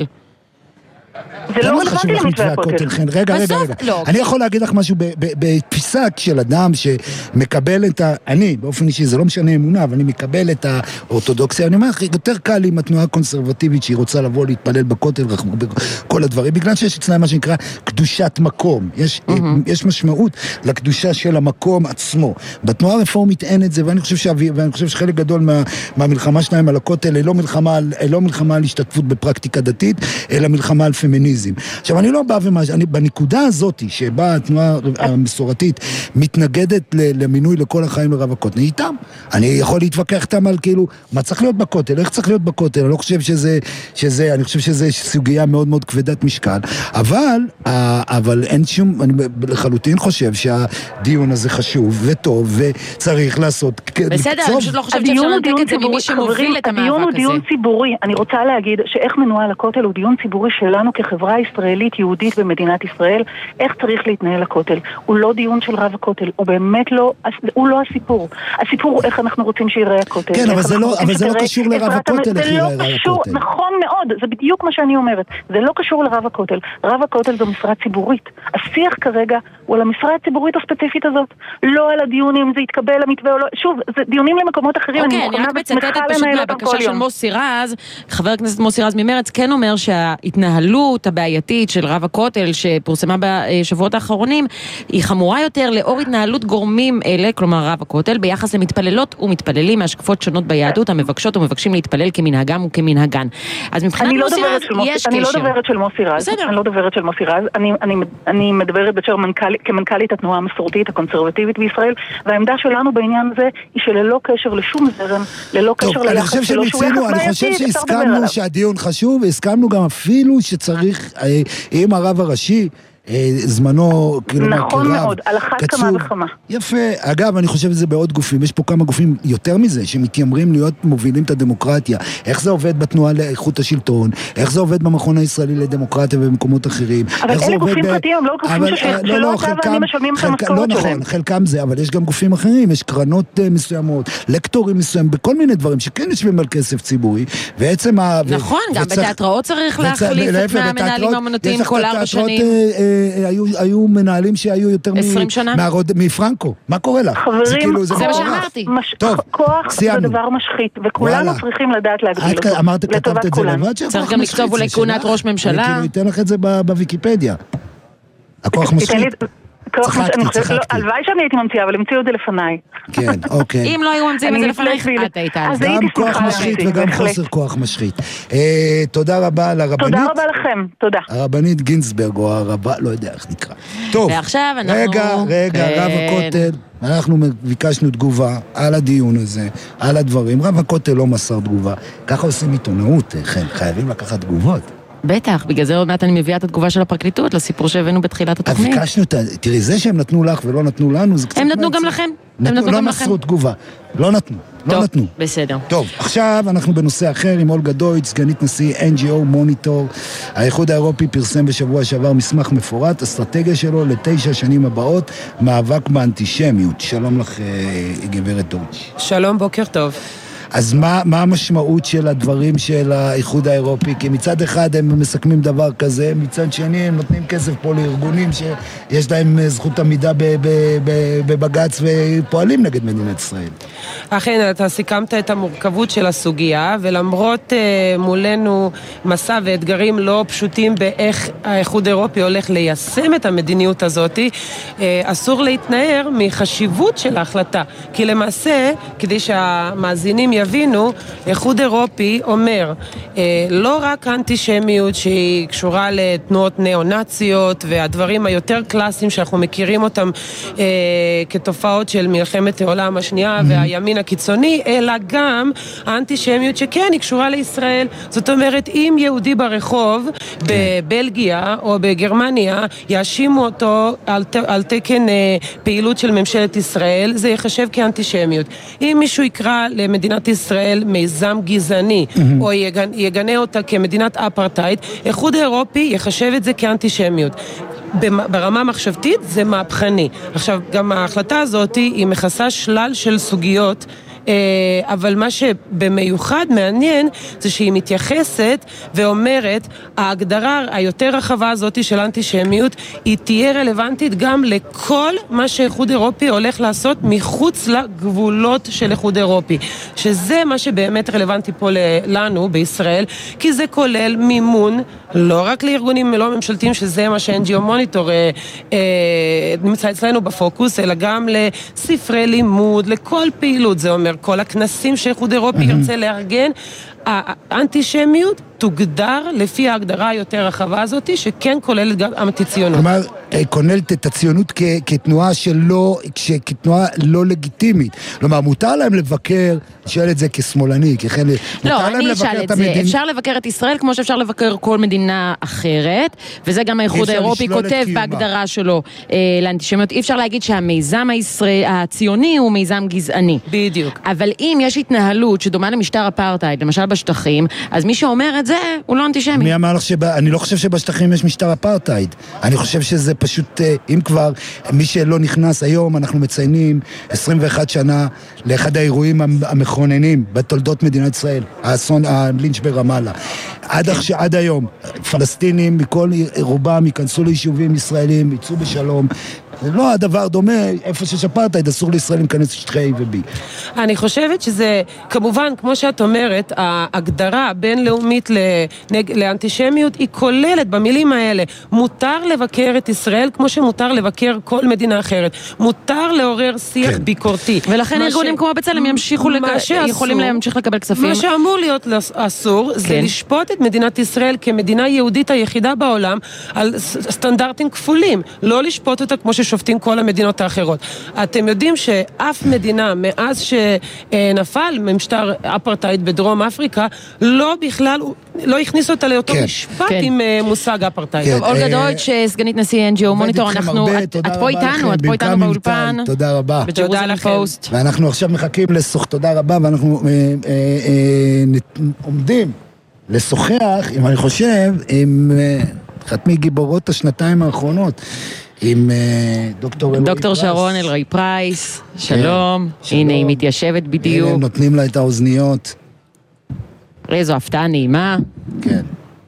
זה לא רלוונטי למתווה הכותל. רגע. אני יכול להגיד לך משהו בתפיסה של אדם שמקבל את אני, באופן אישי, זה לא משנה אמונה, אבל אני מקבל את האורתודוקסיה. אני אומר לך, יותר קל עם התנועה הקונסרבטיבית שהיא רוצה לבוא להתפלל בכותל, כל הדברים, בגלל שיש אצלם מה שנקרא קדושת מקום. יש משמעות לקדושה של המקום עצמו. בתנועה הרפורמית אין את זה, ואני חושב שחלק גדול מהמלחמה שלהם על הכותל היא לא מלחמה על השתתפות בפרקטיקה דתית, אלא מלחמה על פמיניזם. עכשיו, אני לא בא בנקודה הזאת שבה התנועה המסורתית מתנגדת למינוי לכל החיים לרב הכותל, אני איתם. אני יכול להתווכח איתם על כאילו, מה צריך להיות בכותל, איך צריך להיות בכותל, אני לא חושב אני חושב שזה סוגיה מאוד מאוד כבדת משקל, אבל אין שום, אני לחלוטין חושב שהדיון הזה חשוב וטוב וצריך לעשות בסדר, אני פשוט לא חושבת שאפשר לנתק את זה ממי שמוביל את המאבק הזה. הדיון הוא דיון ציבורי. אני רוצה להגיד שאיך מנוהל הכותל הוא דיון ציבורי שלנו כחברה ישראלית יהודית במדינת ישראל, איך צריך להתנהל הכותל. הוא לא דיון של רב הכותל, הוא באמת לא, הוא לא הסיפור. הסיפור הוא איך אנחנו רוצים שיראה הכותל. כן, אבל זה לא קשור לרב הכותל, איך יראה הכותל. נכון מאוד, זה בדיוק מה שאני אומרת. זה לא קשור לרב הכותל. רב הכותל זו משרה ציבורית. השיח כרגע הוא על המשרה הציבורית הספציפית הזאת. לא על הדיונים, זה יתקבל למתווה או לא. שוב, זה דיונים למקומות אחרים. אוקיי, אני רק מצטטת פשוט מהבקשה של מוסי רז, חבר הכנסת מוסי רז ממרץ, כן אומר שההתנהלות הבעייתית של רב הכותל שפורסמה בשבועות האחרונים היא חמורה יותר לאור התנהלות גורמים אלה, כלומר רב הכותל, ביחס למתפללות ומתפללים מהשקפות שונות ביהדות המבקשות ומבקשים להתפלל כמנהגם וכמנהגן. אז מבחינת מוסי רז יש קשר. אני לא דוברת של מוסי רז. אני לא דוברת של מוסי רז. אני מדברת כמנכ"לית התנועה המסורתית הקונסרבטיבית בישראל, והעמדה שלנו בעניין הזה היא שללא קשר לשום זרם, ללא קשר ליחס שלו, אני חושב שהסכמנו שהדיון חשוב, והסכמנו גם אפילו שצריך, אם הרב הראשי זמנו, נכון מאוד, על אחת כמה וכמה. יפה. אגב, אני חושב שזה בעוד גופים. יש פה כמה גופים יותר מזה, שמתיימרים להיות מובילים את הדמוקרטיה. איך זה עובד בתנועה לאיכות השלטון? איך זה עובד במכון הישראלי לדמוקרטיה ובמקומות אחרים? אבל אלה גופים פרטיים, לא גופים שלא אתה ואני משלמים את המשכורת שלהם. לא נכון, חלקם זה, אבל יש גם גופים אחרים, יש קרנות מסוימות, לקטורים מסוים, בכל מיני דברים שכן יושבים על כסף ציבורי, ועצם נכון, גם בתיאטראות צריך להחליף את מהמנהלים האמנותיים כל 4 שנים. היו מנהלים שהיו יותר 20 שנה? מפרנקו. מה קורה לך? חברים, זה מה שאמרתי. כוח זה דבר משחית, וכולנו צריכים לדעת להגדיל אותו. אמרת, כתבת את זה לבד? צריך גם לכתוב אולי כהונת ראש ממשלה. אני אתן לך את זה בוויקיפדיה. הכוח משחית. הלוואי שאני הייתי ממציאה, אבל המציאו את זה לפניי. כן, אוקיי. אם לא היו ממציאים את זה לפנייך, את היית על זה. גם כוח משחית וגם חוסר כוח משחית. תודה רבה לרבנית. תודה רבה לכם, תודה. הרבנית גינסברג, או הרבה, לא יודע איך נקרא. טוב, ועכשיו אנחנו... רגע, רב הכותל, אנחנו ביקשנו תגובה על הדיון הזה, על הדברים. רב הכותל לא מסר תגובה. ככה עושים עיתונאות, חייבים לקחת תגובות. בטח, בגלל זה עוד מעט אני מביאה את התגובה של הפרקליטות לסיפור שהבאנו בתחילת התוכנית. אז ביקשנו, תראי, זה שהם נתנו לך ולא נתנו לנו, זה קצת... הם נתנו גם לכם. לא מסרו תגובה, לא נתנו. טוב, בסדר. טוב, עכשיו אנחנו בנושא אחר עם אולגה דויטש, סגנית נשיא NGO מוניטור. האיחוד האירופי פרסם בשבוע שעבר מסמך מפורט, אסטרטגיה שלו ל9 שנים הבאות, מאבק באנטישמיות. שלום לך, גברת דויטש. שלום, בוקר טוב. אז מה המשמעות של הדברים של האיחוד האירופי? כי מצד אחד הם מסכמים דבר כזה, מצד שני הם נותנים כסף פה לארגונים שיש להם זכות עמידה בבג"ץ ופועלים נגד מדינת ישראל. אכן, אתה סיכמת את המורכבות של הסוגיה, ולמרות מולנו מסע ואתגרים לא פשוטים באיך האיחוד האירופי הולך ליישם את המדיניות הזאת, אסור להתנער מחשיבות של ההחלטה. כי למעשה, כדי שהמאזינים יבינו, איחוד אירופי אומר, לא רק האנטישמיות שהיא קשורה לתנועות ניאו-נאציות והדברים היותר קלאסיים שאנחנו מכירים אותם כתופעות של מלחמת העולם השנייה והימין הקיצוני, אלא גם האנטישמיות שכן היא קשורה לישראל. זאת אומרת, אם יהודי ברחוב בבלגיה או בגרמניה יאשימו אותו על תקן פעילות של ממשלת ישראל, זה יחשב כאנטישמיות. אם מישהו יקרא למדינת ישראל מיזם גזעני, או יגנה אותה כמדינת אפרטייד, איחוד האירופי יחשב את זה כאנטישמיות. ברמה מחשבתית זה מהפכני. עכשיו, גם ההחלטה הזאת היא מכסה שלל של סוגיות, אבל מה שבמיוחד מעניין זה שהיא מתייחסת ואומרת, ההגדרה היותר רחבה הזאת של אנטישמיות היא תהיה רלוונטית גם לכל מה שאיחוד אירופי הולך לעשות מחוץ לגבולות של איחוד אירופי, שזה מה שבאמת רלוונטי פה לנו בישראל, כי זה כולל מימון לא רק לארגונים לא ממשלתיים, שזה מה ש-NGO מוניטור נמצא אצלנו בפוקוס, אלא גם לספרי לימוד, לכל פעילות. זה אומר כל הכנסים שאיחוד אירופי ירצה לארגן, האנטישמיות תוגדר לפי ההגדרה היותר רחבה הזאת, שכן כוללת גם אנטי-ציונות. כלומר, כוללת את הציונות כתנועה כתנועה לא לגיטימית. כלומר, מותר להם לבקר, שואל את זה כשמאלני, לא, אני אשאל את זה. אפשר לבקר את ישראל כמו שאפשר לבקר כל מדינה אחרת, וזה גם האיחוד האירופי כותב בהגדרה שלו לאנטישמיות. אי אפשר להגיד שהמיזם הציוני הוא מיזם גזעני. בדיוק. אבל אם יש התנהלות שדומה למשטר אפרטהייד, למשל בשטחים, אז מי שאומר את זה הוא לא אנטישמי. מי אמר לך אני לא חושב שבשטחים יש משטר אפרטהייד. אני חושב שזה פשוט, אם כבר, מי שלא נכנס היום, אנחנו מציינים 21 שנה לאחד האירועים המכוננים בתולדות מדינת ישראל, האסון, הלינץ' ברמאללה. עד היום, פלסטינים מכל רובם ייכנסו ליישובים ישראלים, יצאו בשלום. זה לא הדבר דומה, איפה שיש אפרטהייד, אסור לישראל להיכנס לשטחי A ו-B. אני חושבת שזה, כמובן, כמו שאת אומרת, ההגדרה הבינלאומית לאנטישמיות היא כוללת במילים האלה. מותר לבקר את ישראל כמו שמותר לבקר כל מדינה אחרת. מותר לעורר שיח ביקורתי. ולכן ארגונים כמו בצלם יכולים להמשיך לקבל כספים. מה שאמור להיות אסור זה לשפוט את מדינת ישראל כמדינה יהודית היחידה בעולם על סטנדרטים כפולים. לא לשפוט אותה כמו ששופטים כל המדינות האחרות. אתם יודעים שאף מדינה מאז שנפל ממשטר אפרטהייד בדרום אפריקה, לא הכניסו אותה לאותו משפט עם מושג אפרטהייד. אולגה דויטש, סגנית נשיא NGO מוניטור, את פה איתנו, באולפן. תודה רבה. תודה לכם. ואנחנו עכשיו מחכים תודה רבה, ואנחנו עומדים לשוחח, אם אני חושב, עם אחת מגיבורות השנתיים האחרונות, עם דוקטור שרון אלרעי פרייס. שלום. הנה היא מתיישבת בדיוק. הנה נותנים לה את האוזניות. איזו הפתעה נעימה. כן.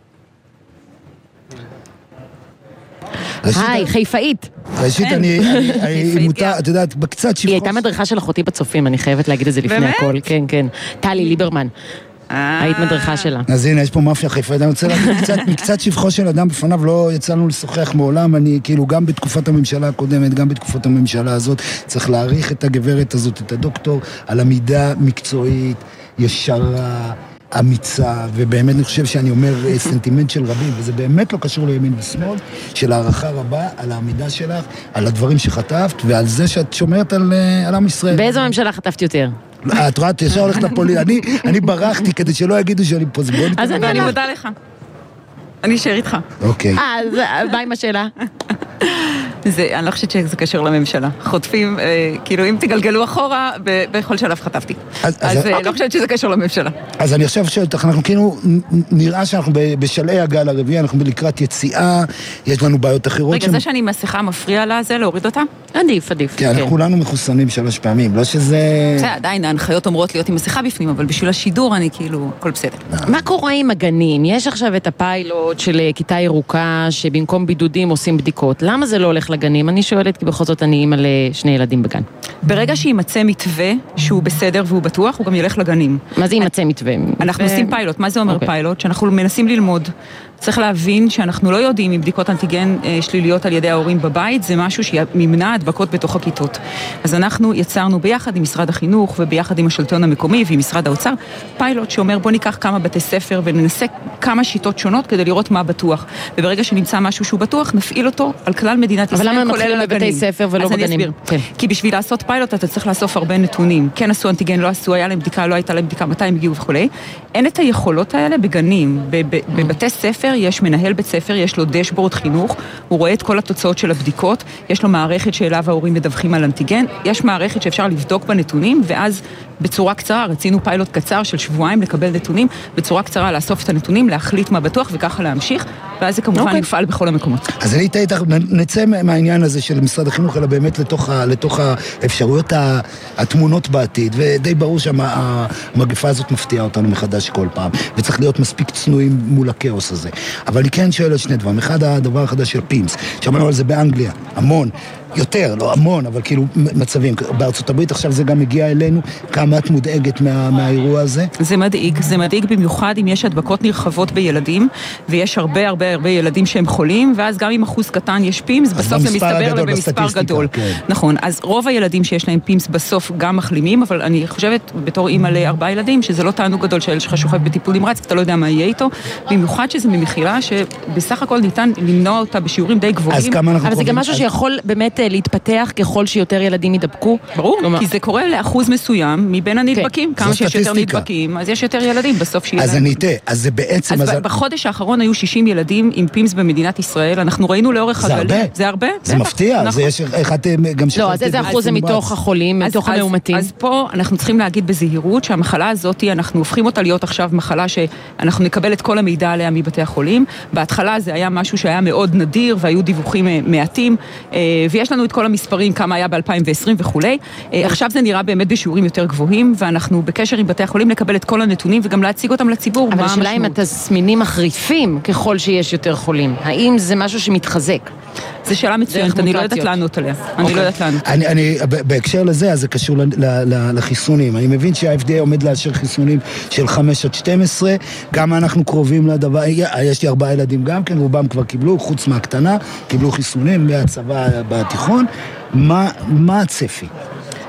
היי, חיפאית. ראשית, אני מותר, את יודעת, בקצת שפחוש. היא הייתה מדריכה של אחותי בצופים, אני חייבת להגיד את זה לפני הכל. כן, כן. טלי ליברמן. היית מדריכה שלה. אז הנה, יש פה מאפיה חיפאית. אני רוצה להגיד מקצת שבחו של אדם בפניו, לא יצאנו לשוחח מעולם. אני כאילו גם בתקופת הממשלה הקודמת, גם בתקופת הממשלה הזאת, צריך להעריך את הגברת הזאת, את הדוקטור, על עמידה מקצועית, ישרה, אמיצה, ובאמת אני חושב שאני אומר סנטימנט של רבים, וזה באמת לא קשור לימין ושמאל, של הערכה רבה על העמידה שלך, על הדברים שחטפת, ועל זה שאת שומרת על עם ישראל. באיזו ממשלה חטפת יותר? את רואה, ישר הולכת לפוליטיקה. אני ברחתי כדי שלא יגידו שאני פוזבונית. אז אני מודה לך. אני אשאר איתך. אוקיי. אז מה עם השאלה? אני לא חושבת שזה קשר לממשלה. חוטפים, כאילו אם תגלגלו אחורה, בכל שלב חטפתי. אז לא חושבת שזה קשר לממשלה. אז אני חושב שאנחנו כאילו, נראה שאנחנו בשלעי הגל הרביעי, אנחנו לקראת יציאה, יש לנו בעיות אחרות. רגע, זה שאני מסכה מפריע לה, זה להוריד אותה? עדיף. כן, אנחנו כולנו מחוסנים 3 פעמים, לא שזה... זה עדיין, ההנחיות אומרות להיות עם מסכה בפנים, אבל בשביל השידור אני כאילו, הכל בסדר. מה קורה עם הגנים? יש עכשיו את הפיילוט של כיתה ירוקה, שבמקום בידודים עושים בדיקות. למה זה לא הולך לגנים? אני שואלת, כי בכל זאת אני אימא ל2 ילדים בגן. ברגע שימצא מתווה שהוא בסדר והוא בטוח, הוא גם ילך לגנים. מה זה ימצא מתווה? אנחנו עושים פיילוט. מה זה אומר פיילוט? שאנחנו מנסים ללמוד. צריך להבין שאנחנו לא יודעים אם בדיקות אנטיגן שליליות על ידי ההורים בבית, זה משהו שימנע הדבקות בתוך הכיתות. אז אנחנו יצרנו ביחד עם משרד החינוך וביחד עם השלטון המקומי ועם משרד האוצר, פיילוט שאומר בוא ניקח כמה בתי ספר וננסה כמה שיטות שונות כדי לראות מה בטוח. וברגע שנמצא משהו שהוא בטוח, נפעיל אותו על כלל מדינת ישראל, אבל למה מתחילים בבתי ספר ולא בגנים? אז אני אסביר. כי בשביל לעשות פיילוט אתה צריך לאסוף הרבה נתונים. כן עשו אנטיגן, לא עשו, היה להם בדיקה, לא הייתה להם בדיקה, מתי הם הגיעו וכו'. אין את היכולות האלה בגנים. בבתי ספר יש מנהל בית ספר, יש לו דשבורד חינוך, הוא רואה את כל התוצאות של הבדיקות, יש לו מערכת שאליו ההורים מדווחים על אנטיגן, יש מערכת שאפשר לבדוק בנתונים, ואז בצורה קצרה, רצינו פיילוט קצר של שבועיים לקבל נתונים, בצורה קצרה לאסוף את הנתונים, להחליט מה בטוח וככה להמשיך, ואז זה כמובן יפעל בכל המקומות. אז אני איתך, נצא מהעניין הזה של משרד החינוך, אלא באמת לתוך האפשרויות התמונות בעתיד, ודי ברור שהמגפה הזאת מפתיעה אותנו מחדש כל פעם, וצריך להיות מספיק צנועים מול הכאוס הזה. אבל אני כן שואל על 2 דברים. אחד, הדבר החדש של פימס, שמענו על זה באנגליה, המון. יותר, לא המון, אבל כאילו מצבים. בארצות הברית עכשיו זה גם מגיע אלינו, כמה את מודאגת מהאירוע הזה? זה מדאיג במיוחד אם יש הדבקות נרחבות בילדים, ויש הרבה ילדים שהם חולים, ואז גם אם אחוז קטן יש פימס, בסוף זה מסתבר במספר גדול. נכון, אז רוב הילדים שיש להם פימס בסוף גם מחלימים, אבל אני חושבת בתור אימא ל4 ילדים, שזה לא תענוג גדול שהילד שלך שוכב בטיפול נמרץ, אתה לא יודע מה יהיה איתו, במיוחד שזה ממחילה שבסך הכל ניתן למנוע אותה בשיעורים די גבוהים. אבל זה גם משהו שיכול באמת להתפתח ככל שיותר ילדים ידבקו. ברור, כי זה קורה לאחוז מסוים מבין הנדבקים. כמה שיש יותר נדבקים, אז יש יותר ילדים בסוף שיהיה. אז אני אתן, אז זה בעצם... אז בחודש האחרון היו 60 ילדים עם פימס במדינת ישראל, אנחנו ראינו לאורך הגלים. זה הרבה? זה מפתיע, זה יש אחד גם לא, אז איזה אחוז זה מתוך החולים, מתוך המאומתים? אז פה אנחנו צריכים להגיד בזהירות שהמחלה הזאת, אנחנו הופכים אותה להיות עכשיו מחלה שאנחנו נקבל את כל המידע עליה מבתי החולים. בהתחלה זה היה משהו שהיה מאוד נדיר והיו דיווחים מעטים, ויש לנו את כל המספרים, כמה היה ב-2020 וכו'. עכשיו זה נראה באמת בשיעורים יותר גבוהים, ואנחנו בקשר עם בתי החולים לקבל את כל הנתונים וגם להציג אותם לציבור. אבל השאלה אם התסמינים מחריפים ככל שיש יותר חולים. האם זה משהו שמתחזק? זו שאלה מצוינת, אני לא יודעת לענות עליה. אני לא יודעת לענות. בהקשר לזה, אז זה קשור לחיסונים. אני מבין שה-FDA עומד לאשר חיסונים של 5 עד 12, גם אנחנו קרובים לדבר, יש לי 4 ילדים גם כן, רובם כבר קיבלו, חוץ מהקטנה, קיבלו חיסונים מהצבא בתיכון. מה הצפי?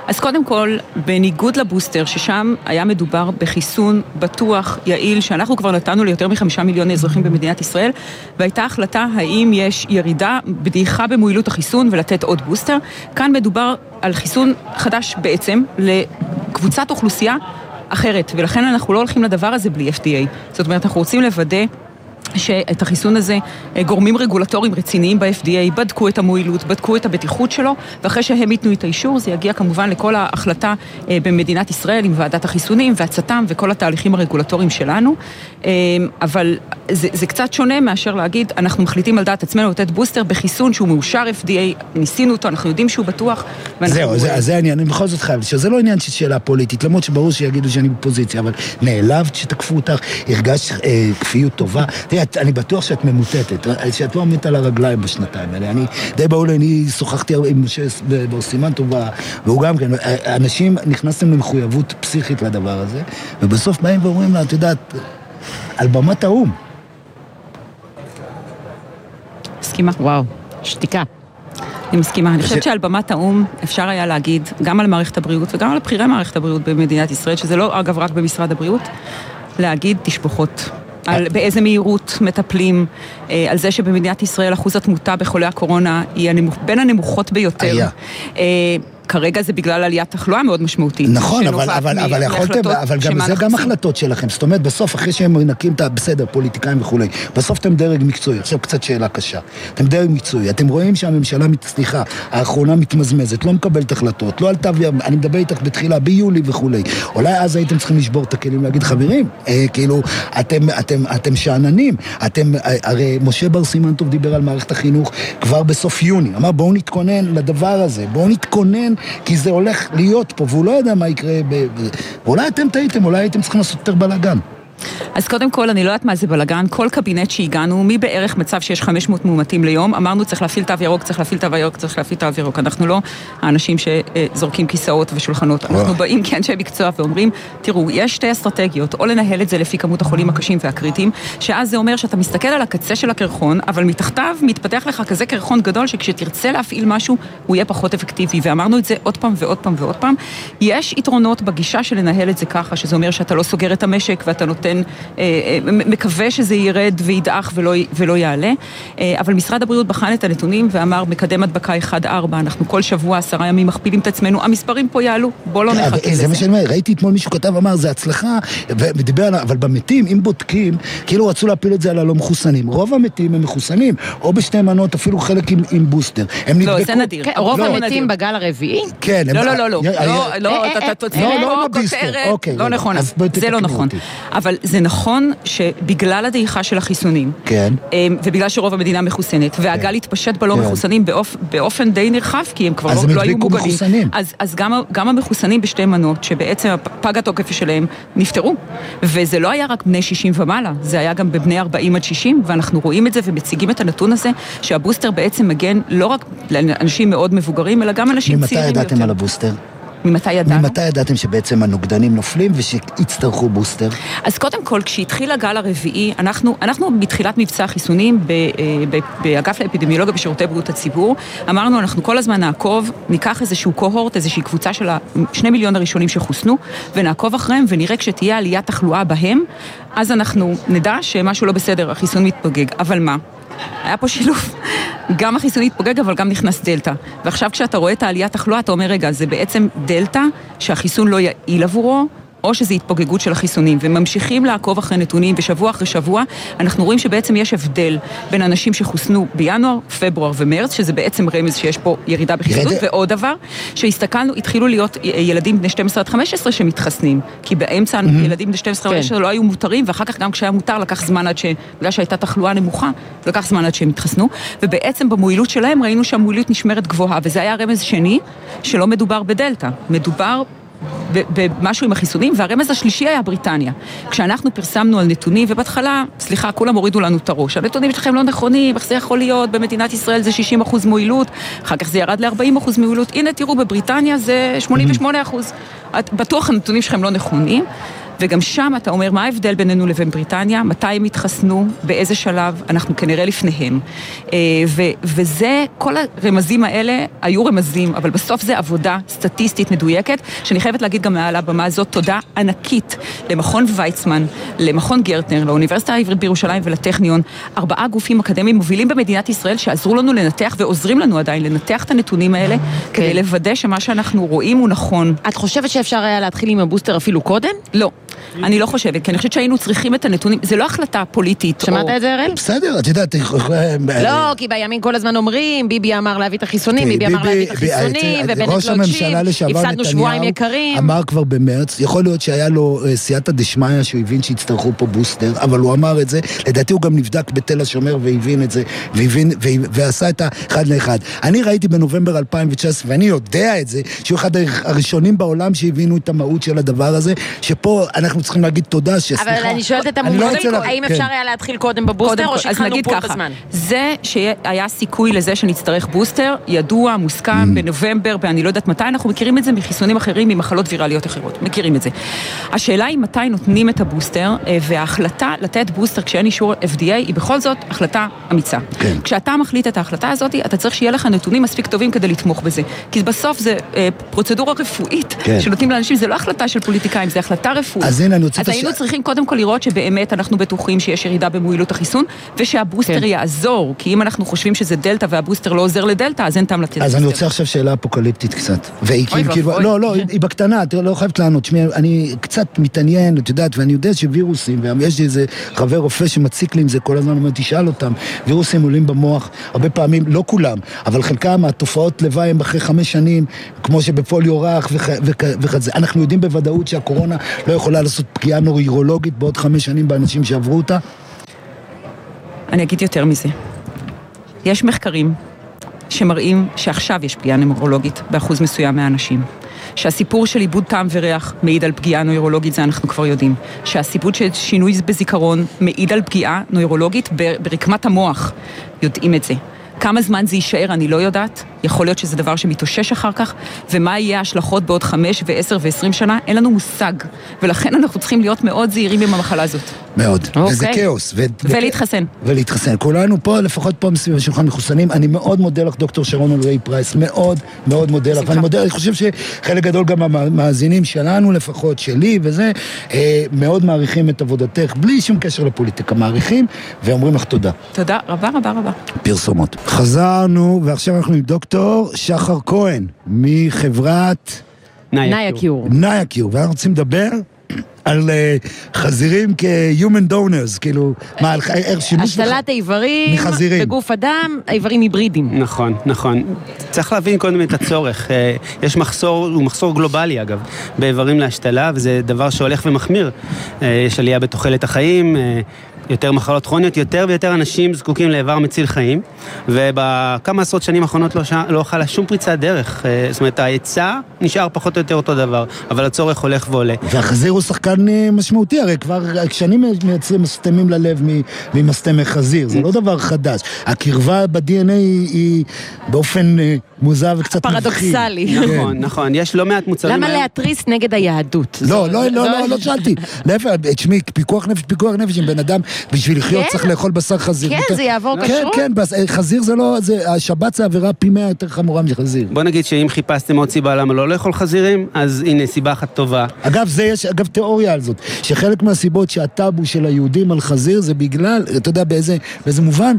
אז קודם כל, בניגוד לבוסטר, ששם היה מדובר בחיסון בטוח, יעיל, שאנחנו כבר נתנו ליותר מ5 מיליון אזרחים במדינת ישראל, והייתה החלטה האם יש ירידה, בדעיכה במועילות החיסון ולתת עוד בוסטר. כאן מדובר על חיסון חדש בעצם לקבוצת אוכלוסייה אחרת, ולכן אנחנו לא הולכים לדבר הזה בלי FDA. זאת אומרת, אנחנו רוצים לוודא שאת החיסון הזה גורמים רגולטוריים רציניים ב-FDA, בדקו את המועילות, בדקו את הבטיחות שלו, ואחרי שהם ייתנו את האישור, זה יגיע כמובן לכל ההחלטה במדינת ישראל, עם ועדת החיסונים והצט"ם וכל התהליכים הרגולטוריים שלנו, אבל זה קצת שונה מאשר להגיד, אנחנו מחליטים על דעת עצמנו לתת בוסטר בחיסון שהוא מאושר FDA, ניסינו אותו, אנחנו יודעים שהוא בטוח. זהו, זה העניין, אני בכל זאת חייב, שזה לא עניין של שאלה פוליטית, למרות שברור שיגידו שאני בפוזיציה, אבל נעלבת שתקפו אותך, הרגשת כפיות טובה. אני בטוח שאת ממוטטת, שאת לא עומדת על הרגליים בשנתיים האלה. אני די בעולה, אני שוחחתי עם משה בר סימן טוב, והוא גם כן, אנשים נכנסים למחויבות פסיכית לדבר הזה, ובסוף באים ואומרים לה, את יודעת, על במת האום. מסכימה. וואו, שתיקה. אני מסכימה. אני חושבת שעל במת האום אפשר היה להגיד, גם על מערכת הבריאות וגם על בחירי מערכת הבריאות במדינת ישראל, שזה לא אגב רק במשרד הבריאות, להגיד תשפוחות. על באיזה מהירות מטפלים, על זה שבמדינת ישראל אחוז התמותה בחולי הקורונה היא בין הנמוכות ביותר. כרגע זה בגלל עליית תחלואה מאוד משמעותית. נכון, אבל יכולתם, אבל גם זה גם החלטות שלכם. זאת אומרת, בסוף, אחרי שהם מנקים את בסדר, פוליטיקאים וכו', בסוף אתם דרג מקצועי. עכשיו קצת שאלה קשה. אתם דרג מקצועי. אתם רואים שהממשלה סליחה, האחרונה מתמזמזת, לא מקבלת החלטות, לא עלתה, אני מדבר איתך בתחילה, ביולי וכו'. אולי אז הייתם צריכים לשבור את הכלים, להגיד, חברים, כאילו, אתם שעננים. הרי משה בר סימן טוב דיבר על מערכת החינוך כבר בסוף יוני. אמר, בואו נתכונן לדבר הזה, בואו נתכונן כי זה הולך להיות פה, והוא לא יודע מה יקרה, ואולי אתם טעיתם, אולי הייתם צריכים לעשות יותר בלגן. אז קודם כל, אני לא יודעת מה זה בלגן, כל קבינט שהגענו, מבערך מצב שיש 500 מאומתים ליום, אמרנו צריך להפעיל תו ירוק, צריך להפעיל תו ירוק, צריך להפעיל תו ירוק. אנחנו לא האנשים שזורקים כיסאות ושולחנות, אנחנו באים כאנשי מקצוע ואומרים, תראו, יש שתי אסטרטגיות, או לנהל את זה לפי כמות החולים הקשים והקריטיים, שאז זה אומר שאתה מסתכל על הקצה של הקרחון, אבל מתחתיו מתפתח לך כזה קרחון גדול, שכשתרצה להפעיל משהו, הוא יהיה פחות אפקטיבי. ואמרנו את זה עוד פעם ועוד פעם ועוד פעם. יש יתרונות בגישה של לנהל את זה ככה, שזה אומר שאתה לא סוגר את המשק ואתה נותן, מקווה שזה ירד וידעך ולא יעלה. אבל משרד הבריאות בחן את הנתונים ואמר, מקדם הדבקה 1-4, אנחנו כל שבוע 10 ימים מכפילים את עצמנו, המספרים פה יעלו, בוא לא נחכה לזה. זה מה שאני אומר, ראיתי אתמול מישהו כתב, אמר, זה הצלחה, ודיבר עליו, אבל במתים, אם בודקים, כאילו רצו להפיל את זה על הלא מחוסנים. רוב המתים הם מחוסנים, או בשתי מנות, אפילו חלק עם בוסטר. לא, זה נדיר. רוב המתים בגל הרביעי? כן. לא, אתה תוציא פה כותרת, לא נכון, זה לא נכון. אבל זה נכון שבגלל הדעיכה של החיסונים, ובגלל שרוב המדינה מחוסנת, והגל התפשט בלא מחוסנים באופן די נרחב, כי הם כבר לא היו מוגנים. אז גם המחוסנים בשתי מנות, שבעצם פג התוקף שלהם נפטרו, וזה לא היה רק בני 60 ומעלה, זה היה גם בבני 40 עד 60, ואנחנו רואים את זה ומציגים את הנתון הזה, שהבוסטר בעצם מגן לא רק לאנשים מאוד מבוגרים, אלא גם אנשים צעירים יותר. ממתי ידעתם על הבוסטר? ממתי ידעתם שבעצם הנוגדנים נופלים ושיצטרכו בוסטר? אז קודם כל, כשהתחיל הגל הרביעי, אנחנו בתחילת מבצע החיסונים באגף לאפידמיולוגיה בשירותי בריאות הציבור, אמרנו, אנחנו כל הזמן נעקוב, ניקח איזשהו קוהורט, איזושהי קבוצה של 2 מיליון הראשונים שחוסנו, ונעקוב אחריהם ונראה כשתהיה עליית תחלואה בהם, אז אנחנו נדע שמשהו לא בסדר, החיסון מתפוגג. אבל מה? היה פה שילוב. גם החיסון התפוגג, אבל גם נכנס דלטה. ועכשיו כשאתה רואה את העליית תחלואה, אתה אומר, רגע, זה בעצם דלטה שהחיסון לא יעיל עבורו, או שזה התפוגגות של החיסונים, וממשיכים לעקוב אחרי נתונים, ושבוע אחרי שבוע, אנחנו רואים שבעצם יש הבדל בין אנשים שחוסנו בינואר, פברואר ומרץ, שזה בעצם רמז שיש פה ירידה בחיסון, ועוד דבר, שהסתכלנו, התחילו להיות ילדים בני 12 עד 15 שמתחסנים, כי באמצע ילדים בני 12 עד 15 לא היו מותרים, ואחר כך גם כשהיה מותר לקח זמן עד בגלל שהייתה תחלואה נמוכה, לקח זמן עד שהם התחסנו, ובעצם במועילות שלהם ראינו שהמועילות נשמרת גבוהה, וזה היה רמז שני, שלא מדובר בדלטה, מדובר במשהו עם החיסונים, והרמז השלישי היה בריטניה. כשאנחנו פרסמנו על נתונים, ובהתחלה, סליחה, כולם הורידו לנו את הראש. הנתונים שלכם לא נכונים, איך זה יכול להיות, במדינת ישראל זה 60% מועילות, אחר כך זה ירד ל-40% מועילות. הנה, תראו, בבריטניה זה 88%. בטוח הנתונים שלכם לא נכונים, וגם שם אתה אומר, מה ההבדל בינינו לבין בריטניה? מתי הם התחסנו? באיזה שלב? אנחנו כנראה לפניהם. וזה, כל הרמזים האלה היו רמזים, אבל בסוף זה עבודה סטטיסטית מדויקת, שאני חייבת להגיד גם מעל הבמה הזאת, תודה ענקית למכון ויצמן, למכון גרטנר, לאוניברסיטה העברית בירושלים ולטכניון, 4 גופים אקדמיים מובילים במדינת ישראל שעזרו לנו לנתח ועוזרים לנו עדיין לנתח את הנתונים האלה, כדי לוודא שמה שאנחנו רואים הוא נכון. את חושבת שאפשר היה להתחיל עם הבוסטר אפילו קודם? לא. אני לא חושבת, כי אני חושבת שהיינו צריכים את הנתונים, זה לא החלטה פוליטית. שמעת את זה, הראל? בסדר, את יודעת... לא, כי בימין כל הזמן אומרים, ביבי אמר להביא את החיסונים, ביבי אמר להביא את החיסונים, ובנט לא הקשיב, הפסדנו שבועיים יקרים. אמר כבר במרץ, יכול להיות שהיה לו סייעתא דשמיא, שהוא הבין שיצטרכו פה בוסטר, אבל הוא אמר את זה, לדעתי הוא גם נבדק בתל השומר והבין את זה, ועשה את האחד לאחד. אני ראיתי בנובמבר 2019, ואני יודע את זה, שהוא אחד הראשונים בעולם שהבינו את המהות של הדבר הזה, שפה אנחנו צריכים להגיד תודה שסליחה. אבל אני שואלת את המומחים, האם אפשר היה להתחיל קודם בבוסטר, או שהתחלנו פה בזמן? זה שהיה סיכוי לזה שנצטרך בוסטר, ידוע, מוסכם, בנובמבר, ואני לא יודעת מתי, אנחנו מכירים את זה מחיסונים אחרים, ממחלות ויראליות אחרות, מכירים את זה. השאלה היא מתי נותנים את הבוסטר, וההחלטה לתת בוסטר כשאין אישור FDA, היא בכל זאת החלטה אמיצה. כשאתה מחליט את ההחלטה הזאת, אתה צריך שיהיה לך נתונים מספיק טובים כדי לתמוך בזה. כי בסוף זה פרוצדורה רפואית שנותנים לאנשים, זה לא החלטה של פוליטיקאים, זה החלטה רפואית. אז היינו צריכים קודם כל לראות שבאמת אנחנו בטוחים שיש ירידה במועילות החיסון, ושהבוסטר יעזור, כי אם אנחנו חושבים שזה דלטה והבוסטר לא עוזר לדלטה, אז אין טעם לתת בוסטר. אז אני רוצה עכשיו שאלה אפוקליפטית קצת. והיא כאילו, לא, היא בקטנה, אתה לא חייבת לענות. שמי, אני קצת מתעניין, את יודעת, ואני יודע שווירוסים, ויש לי איזה חבר רופא שמציק לי עם זה כל הזמן, אומר, תשאל אותם, וירוסים עולים במוח, הרבה פעמים, לא כולם, אבל חלקם התופעות לוואי הם אחרי 5 שנים, כמו שבפוליו רך וכזה. אנחנו יודעים בוודאות שהקורונה לא יכולה לעשות פגיעה נוירולוגית בעוד 5 שנים באנשים שעברו אותה? אני אגיד יותר מזה. יש מחקרים שמראים שעכשיו יש פגיעה נוירולוגית באחוז מסוים מהאנשים. שהסיפור של איבוד טעם וריח מעיד על פגיעה נוירולוגית, זה אנחנו כבר יודעים. שהסיפור של שינוי בזיכרון מעיד על פגיעה נוירולוגית ברקמת המוח. יודעים את זה. כמה זמן זה יישאר, אני לא יודעת. יכול להיות שזה דבר שמתאושש אחר כך, ומה יהיה ההשלכות בעוד 5 ו10 ו20 שנה, אין לנו מושג. ולכן אנחנו צריכים להיות מאוד זהירים עם המחלה הזאת. מאוד. וזה כאוס. ולהתחסן. ולהתחסן. כולנו פה, לפחות פה מסביב השולחן מחוסנים. אני מאוד מודה לך, דוקטור שרון אלרעי פרייס. מאוד, מאוד מודה לך. אני חושב שחלק גדול גם המאזינים שלנו, לפחות שלי וזה, מאוד מעריכים את עבודתך, בלי שום קשר לפוליטיקה. מעריכים ואומרים לך תודה. תודה רבה רבה רבה. פרסומות. חזרנו, ועכשיו אנחנו עם דוקטור שחר כהן, מחברת נאיה קיור. נאיה קיור, ואנחנו רוצים לדבר על חזירים כ-human donors, כאילו, מה, על שימוש השתלת איברים בגוף אדם, איברים היברידים. נכון, נכון. צריך להבין קודם את הצורך. יש מחסור, הוא מחסור גלובלי אגב, באיברים להשתלה, וזה דבר שהולך ומחמיר. יש עלייה בתוחלת החיים, יותר מחלות כרוניות, יותר ויותר אנשים זקוקים לאיבר מציל חיים, ובכמה עשרות שנים האחרונות לא חלה שום פריצת דרך. זאת אומרת, ההיצע נשאר פחות או יותר אותו דבר, אבל הצורך הולך ועולה. והחזיר הוא שחקן משמעותי, הרי כבר כשנים מייצרים מסתמים ללב ממסתמי חזיר, זה לא דבר חדש. הקרבה ב-DNA היא באופן מוזר וקצת פרדוקסלי. נכון, נכון, יש לא מעט מוצרים. למה להטריס נגד היהדות? לא שאלתי. להפך, תשמעי, פיקוח נפש עם בן אדם, בשביל לחיות צריך לאכול בשר חזיר. כן, זה יעבור כשרות. כן, חזיר זה לא, השבת זה עבירה פי 100 יותר חמורה מחזיר. בוא נגיד שאם חיפשתם עוד סיבה למה לא לאכול חזירים, אז הנה סיבה אחת טובה. אגב, יש תיאוריה על זאת, שחלק מהסיבות שהטאבו של היהודים על חזיר זה בגלל, אתה יודע באיזה מובן,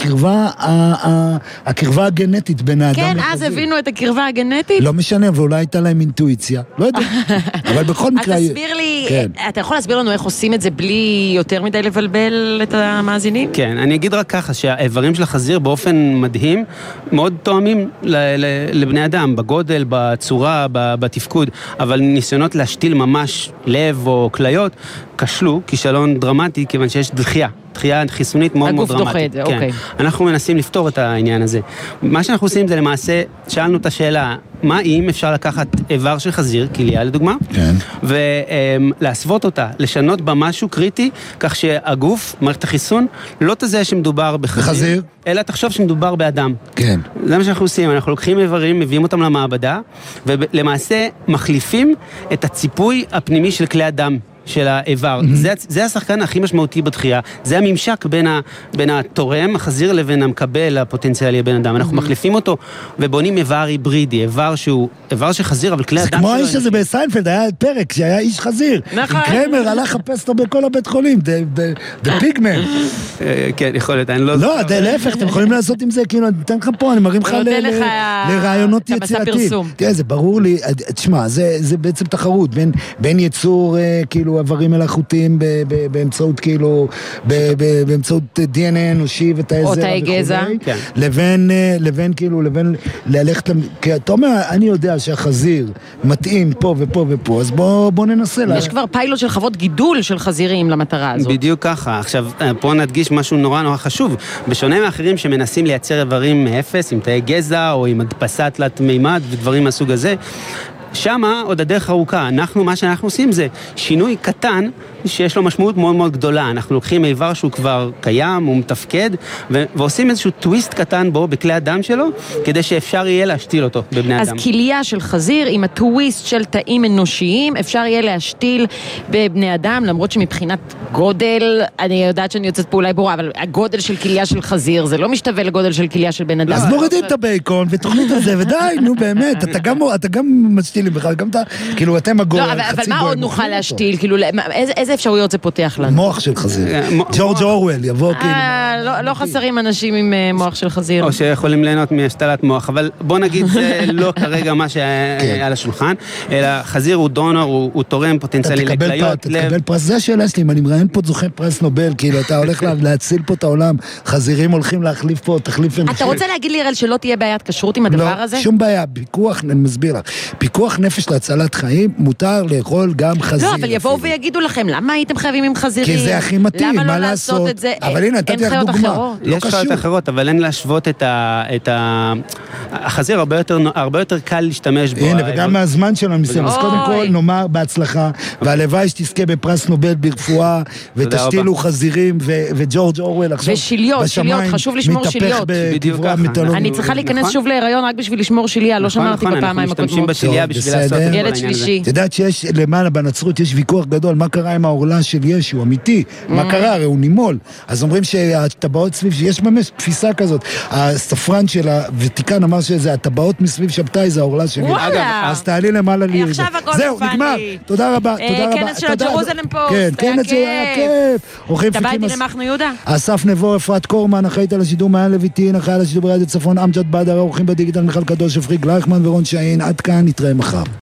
הקרבה הגנטית בין האדם לחזיר. כן, אז הבינו את הקרבה הגנטית? לא משנה, ואולי הייתה להם אינטואיציה, לא יודע. אבל בכל מקרה... תסביר לי, אתה יכול להסביר לנו איך עושים את זה בלי יותר מדי לבלבל את המאזינים? כן, אני אגיד רק ככה, שהאיברים של החזיר באופן מדהים, מאוד תואמים לבני אדם, בגודל, בצורה, בתפקוד, אבל ניסיונות להשתיל ממש לב או כליות, כשלו, כישלון דרמטי, כיוון שיש דחייה חיסונית מאוד מאוד דרמטית. הגוף דוחה את זה, אוקיי. אנחנו מנסים לפתור את העניין הזה. מה שאנחנו עושים זה למעשה, שאלנו את השאלה, מה אם אפשר לקחת איבר של חזיר, כליה לדוגמה, ולהסוות אותה, לשנות בה משהו קריטי, כך שהגוף, מערכת החיסון, לא תזהה שמדובר בחזיר, אלא תחשוב שמדובר באדם. כן. זה מה שאנחנו עושים, אנחנו לוקחים איברים, מביאים אותם למעבדה, ולמעשה מחליפים את הציפוי הפנימי של כלי הדם. של האיבר. זה השחקן הכי משמעותי בתחייה. זה הממשק בין התורם, החזיר, לבין המקבל הפוטנציאלי הבן אדם. אנחנו מחליפים אותו ובונים איבר היברידי, איבר שחזיר, אבל כלי אדם שלו... זה כמו האיש הזה בסיינפלד, היה פרק שהיה איש חזיר. קרמר הלך לחפש אותו בכל הבית חולים, The Pigman. כן, יכול להיות, אני לא... לא, להפך, אתם יכולים לעשות עם זה, כאילו, אני אתן לך פה, אני מרים לך לרעיונות יצירתיים. תראה, זה ברור לי, תשמע, זה בעצם תחרות בין יצור, כאילו, עברים מלאכותיים באמצעות, כאילו, באמצעות DNA אנושי ותאי זרע וכו', לבין, כאילו, לבין ללכת, כי אתה אומר, אני יודע שהחזיר מתאים פה ופה ופה, אז בוא ננסה. יש כבר פיילוט של חוות גידול של חזירים למטרה הזאת. בדיוק ככה. עכשיו, פה נדגיש משהו נורא נורא חשוב. בשונה מאחרים שמנסים לייצר איברים מאפס, עם תאי גזע או עם הדפסה תלת מימד ודברים מהסוג הזה, שמה עוד הדרך ארוכה. מה שאנחנו עושים זה שינוי קטן שיש לו משמעות מאוד מאוד גדולה. אנחנו לוקחים איבר שהוא כבר קיים, הוא מתפקד, ועושים איזשהו טוויסט קטן בו, בכלי הדם שלו, כדי שאפשר יהיה להשתיל אותו בבני אז אדם. אז כליה של חזיר עם הטוויסט של תאים אנושיים, אפשר יהיה להשתיל בבני אדם, למרות שמבחינת גודל, אני יודעת שאני יוצאת פה אולי ברורה, אבל הגודל של כליה של חזיר, זה לא משתווה לגודל של כליה של בן אדם. אז מורידים את הבייקון ותוכנית על זה, ודי, נו באמת, אתה גם משתילים בכלל, גם אתה, כאילו אתם הגור, לא, אבל מה עוד נוכל להשתיל? כאילו, איזה אפשרויות זה פותח לנו? מוח של חזיר. ג'ורג' אורוול יבוא כאילו... לא חסרים אנשים עם מוח של חזיר. או שיכולים ליהנות מהשתלת מוח, אבל בוא נגיד זה לא כרגע מה שהיה על השולחן, אלא חזיר הוא דונור, הוא תורם פוטנציאלי לכליות. תקבל פרס, זה השאלה שלי, אם אני מראיין פה זוכה פרס נובל, כאילו אתה הולך להציל פה את העולם, חזירים הולכים להחליף פה תחליף אנושי. אתה רוצה להגיד לי הראל שלא תהיה בעיית כשרות עם הדבר הזה? לא, שום בעיה, פיקוח, אני מסביר לך, פיקוח נפש להצלת חיים, מותר לאכול גם חזיר. לא, אבל יבואו ויגידו לכם, למה הייתם חייבים עם חזירים? כי זה הכי מתאים, מה לעשות? אבל הנה, נתתי לך דוגמה. יש חיות אחרות, אבל אין להשוות את החזיר הרבה יותר קל להשתמש בו. הנה, וגם מהזמן שלנו מסיים. אז קודם כל, נאמר בהצלחה, והלוואי שתזכה בפרס נובל ברפואה, ותשתילו חזירים, וג'ורג' אורוול עכשיו ושיליות, חשוב לשמור שיליות. אני צריכה להיכנס שוב להיריון רק בשביל לשמור שיליה, לא שמרתי בפעמיים הקודמות. ילד שלישי. את יודעת שיש למעלה בנצרות, יש ויכוח גדול, מה קרה עם העורלה של ישו, אמיתי, מה קרה, הרי הוא נימול. אז אומרים שהטבעות סביב, יש ממש תפיסה כזאת, הספרן של הוותיקן אמר שזה, הטבעות מסביב שבתאי זה העורלה של ישו. אז תעלי למעלה לי. עכשיו הכל זהו, נגמר. תודה רבה. כנס של הג'רוזלם פוסט. כן, כנס של הכיף. אתה בא איתי למחנו יהודה? אסף נבו, אפרת קורמן, אחראית על השידור מעיין לויטין, אחראי על השידור ברדיו צפון, אמג'ד בדר, האורחים בדיגיטל מיכל קדוש, אפריק גלייכמן ורון שאין. עד כאן, נתראה מחר.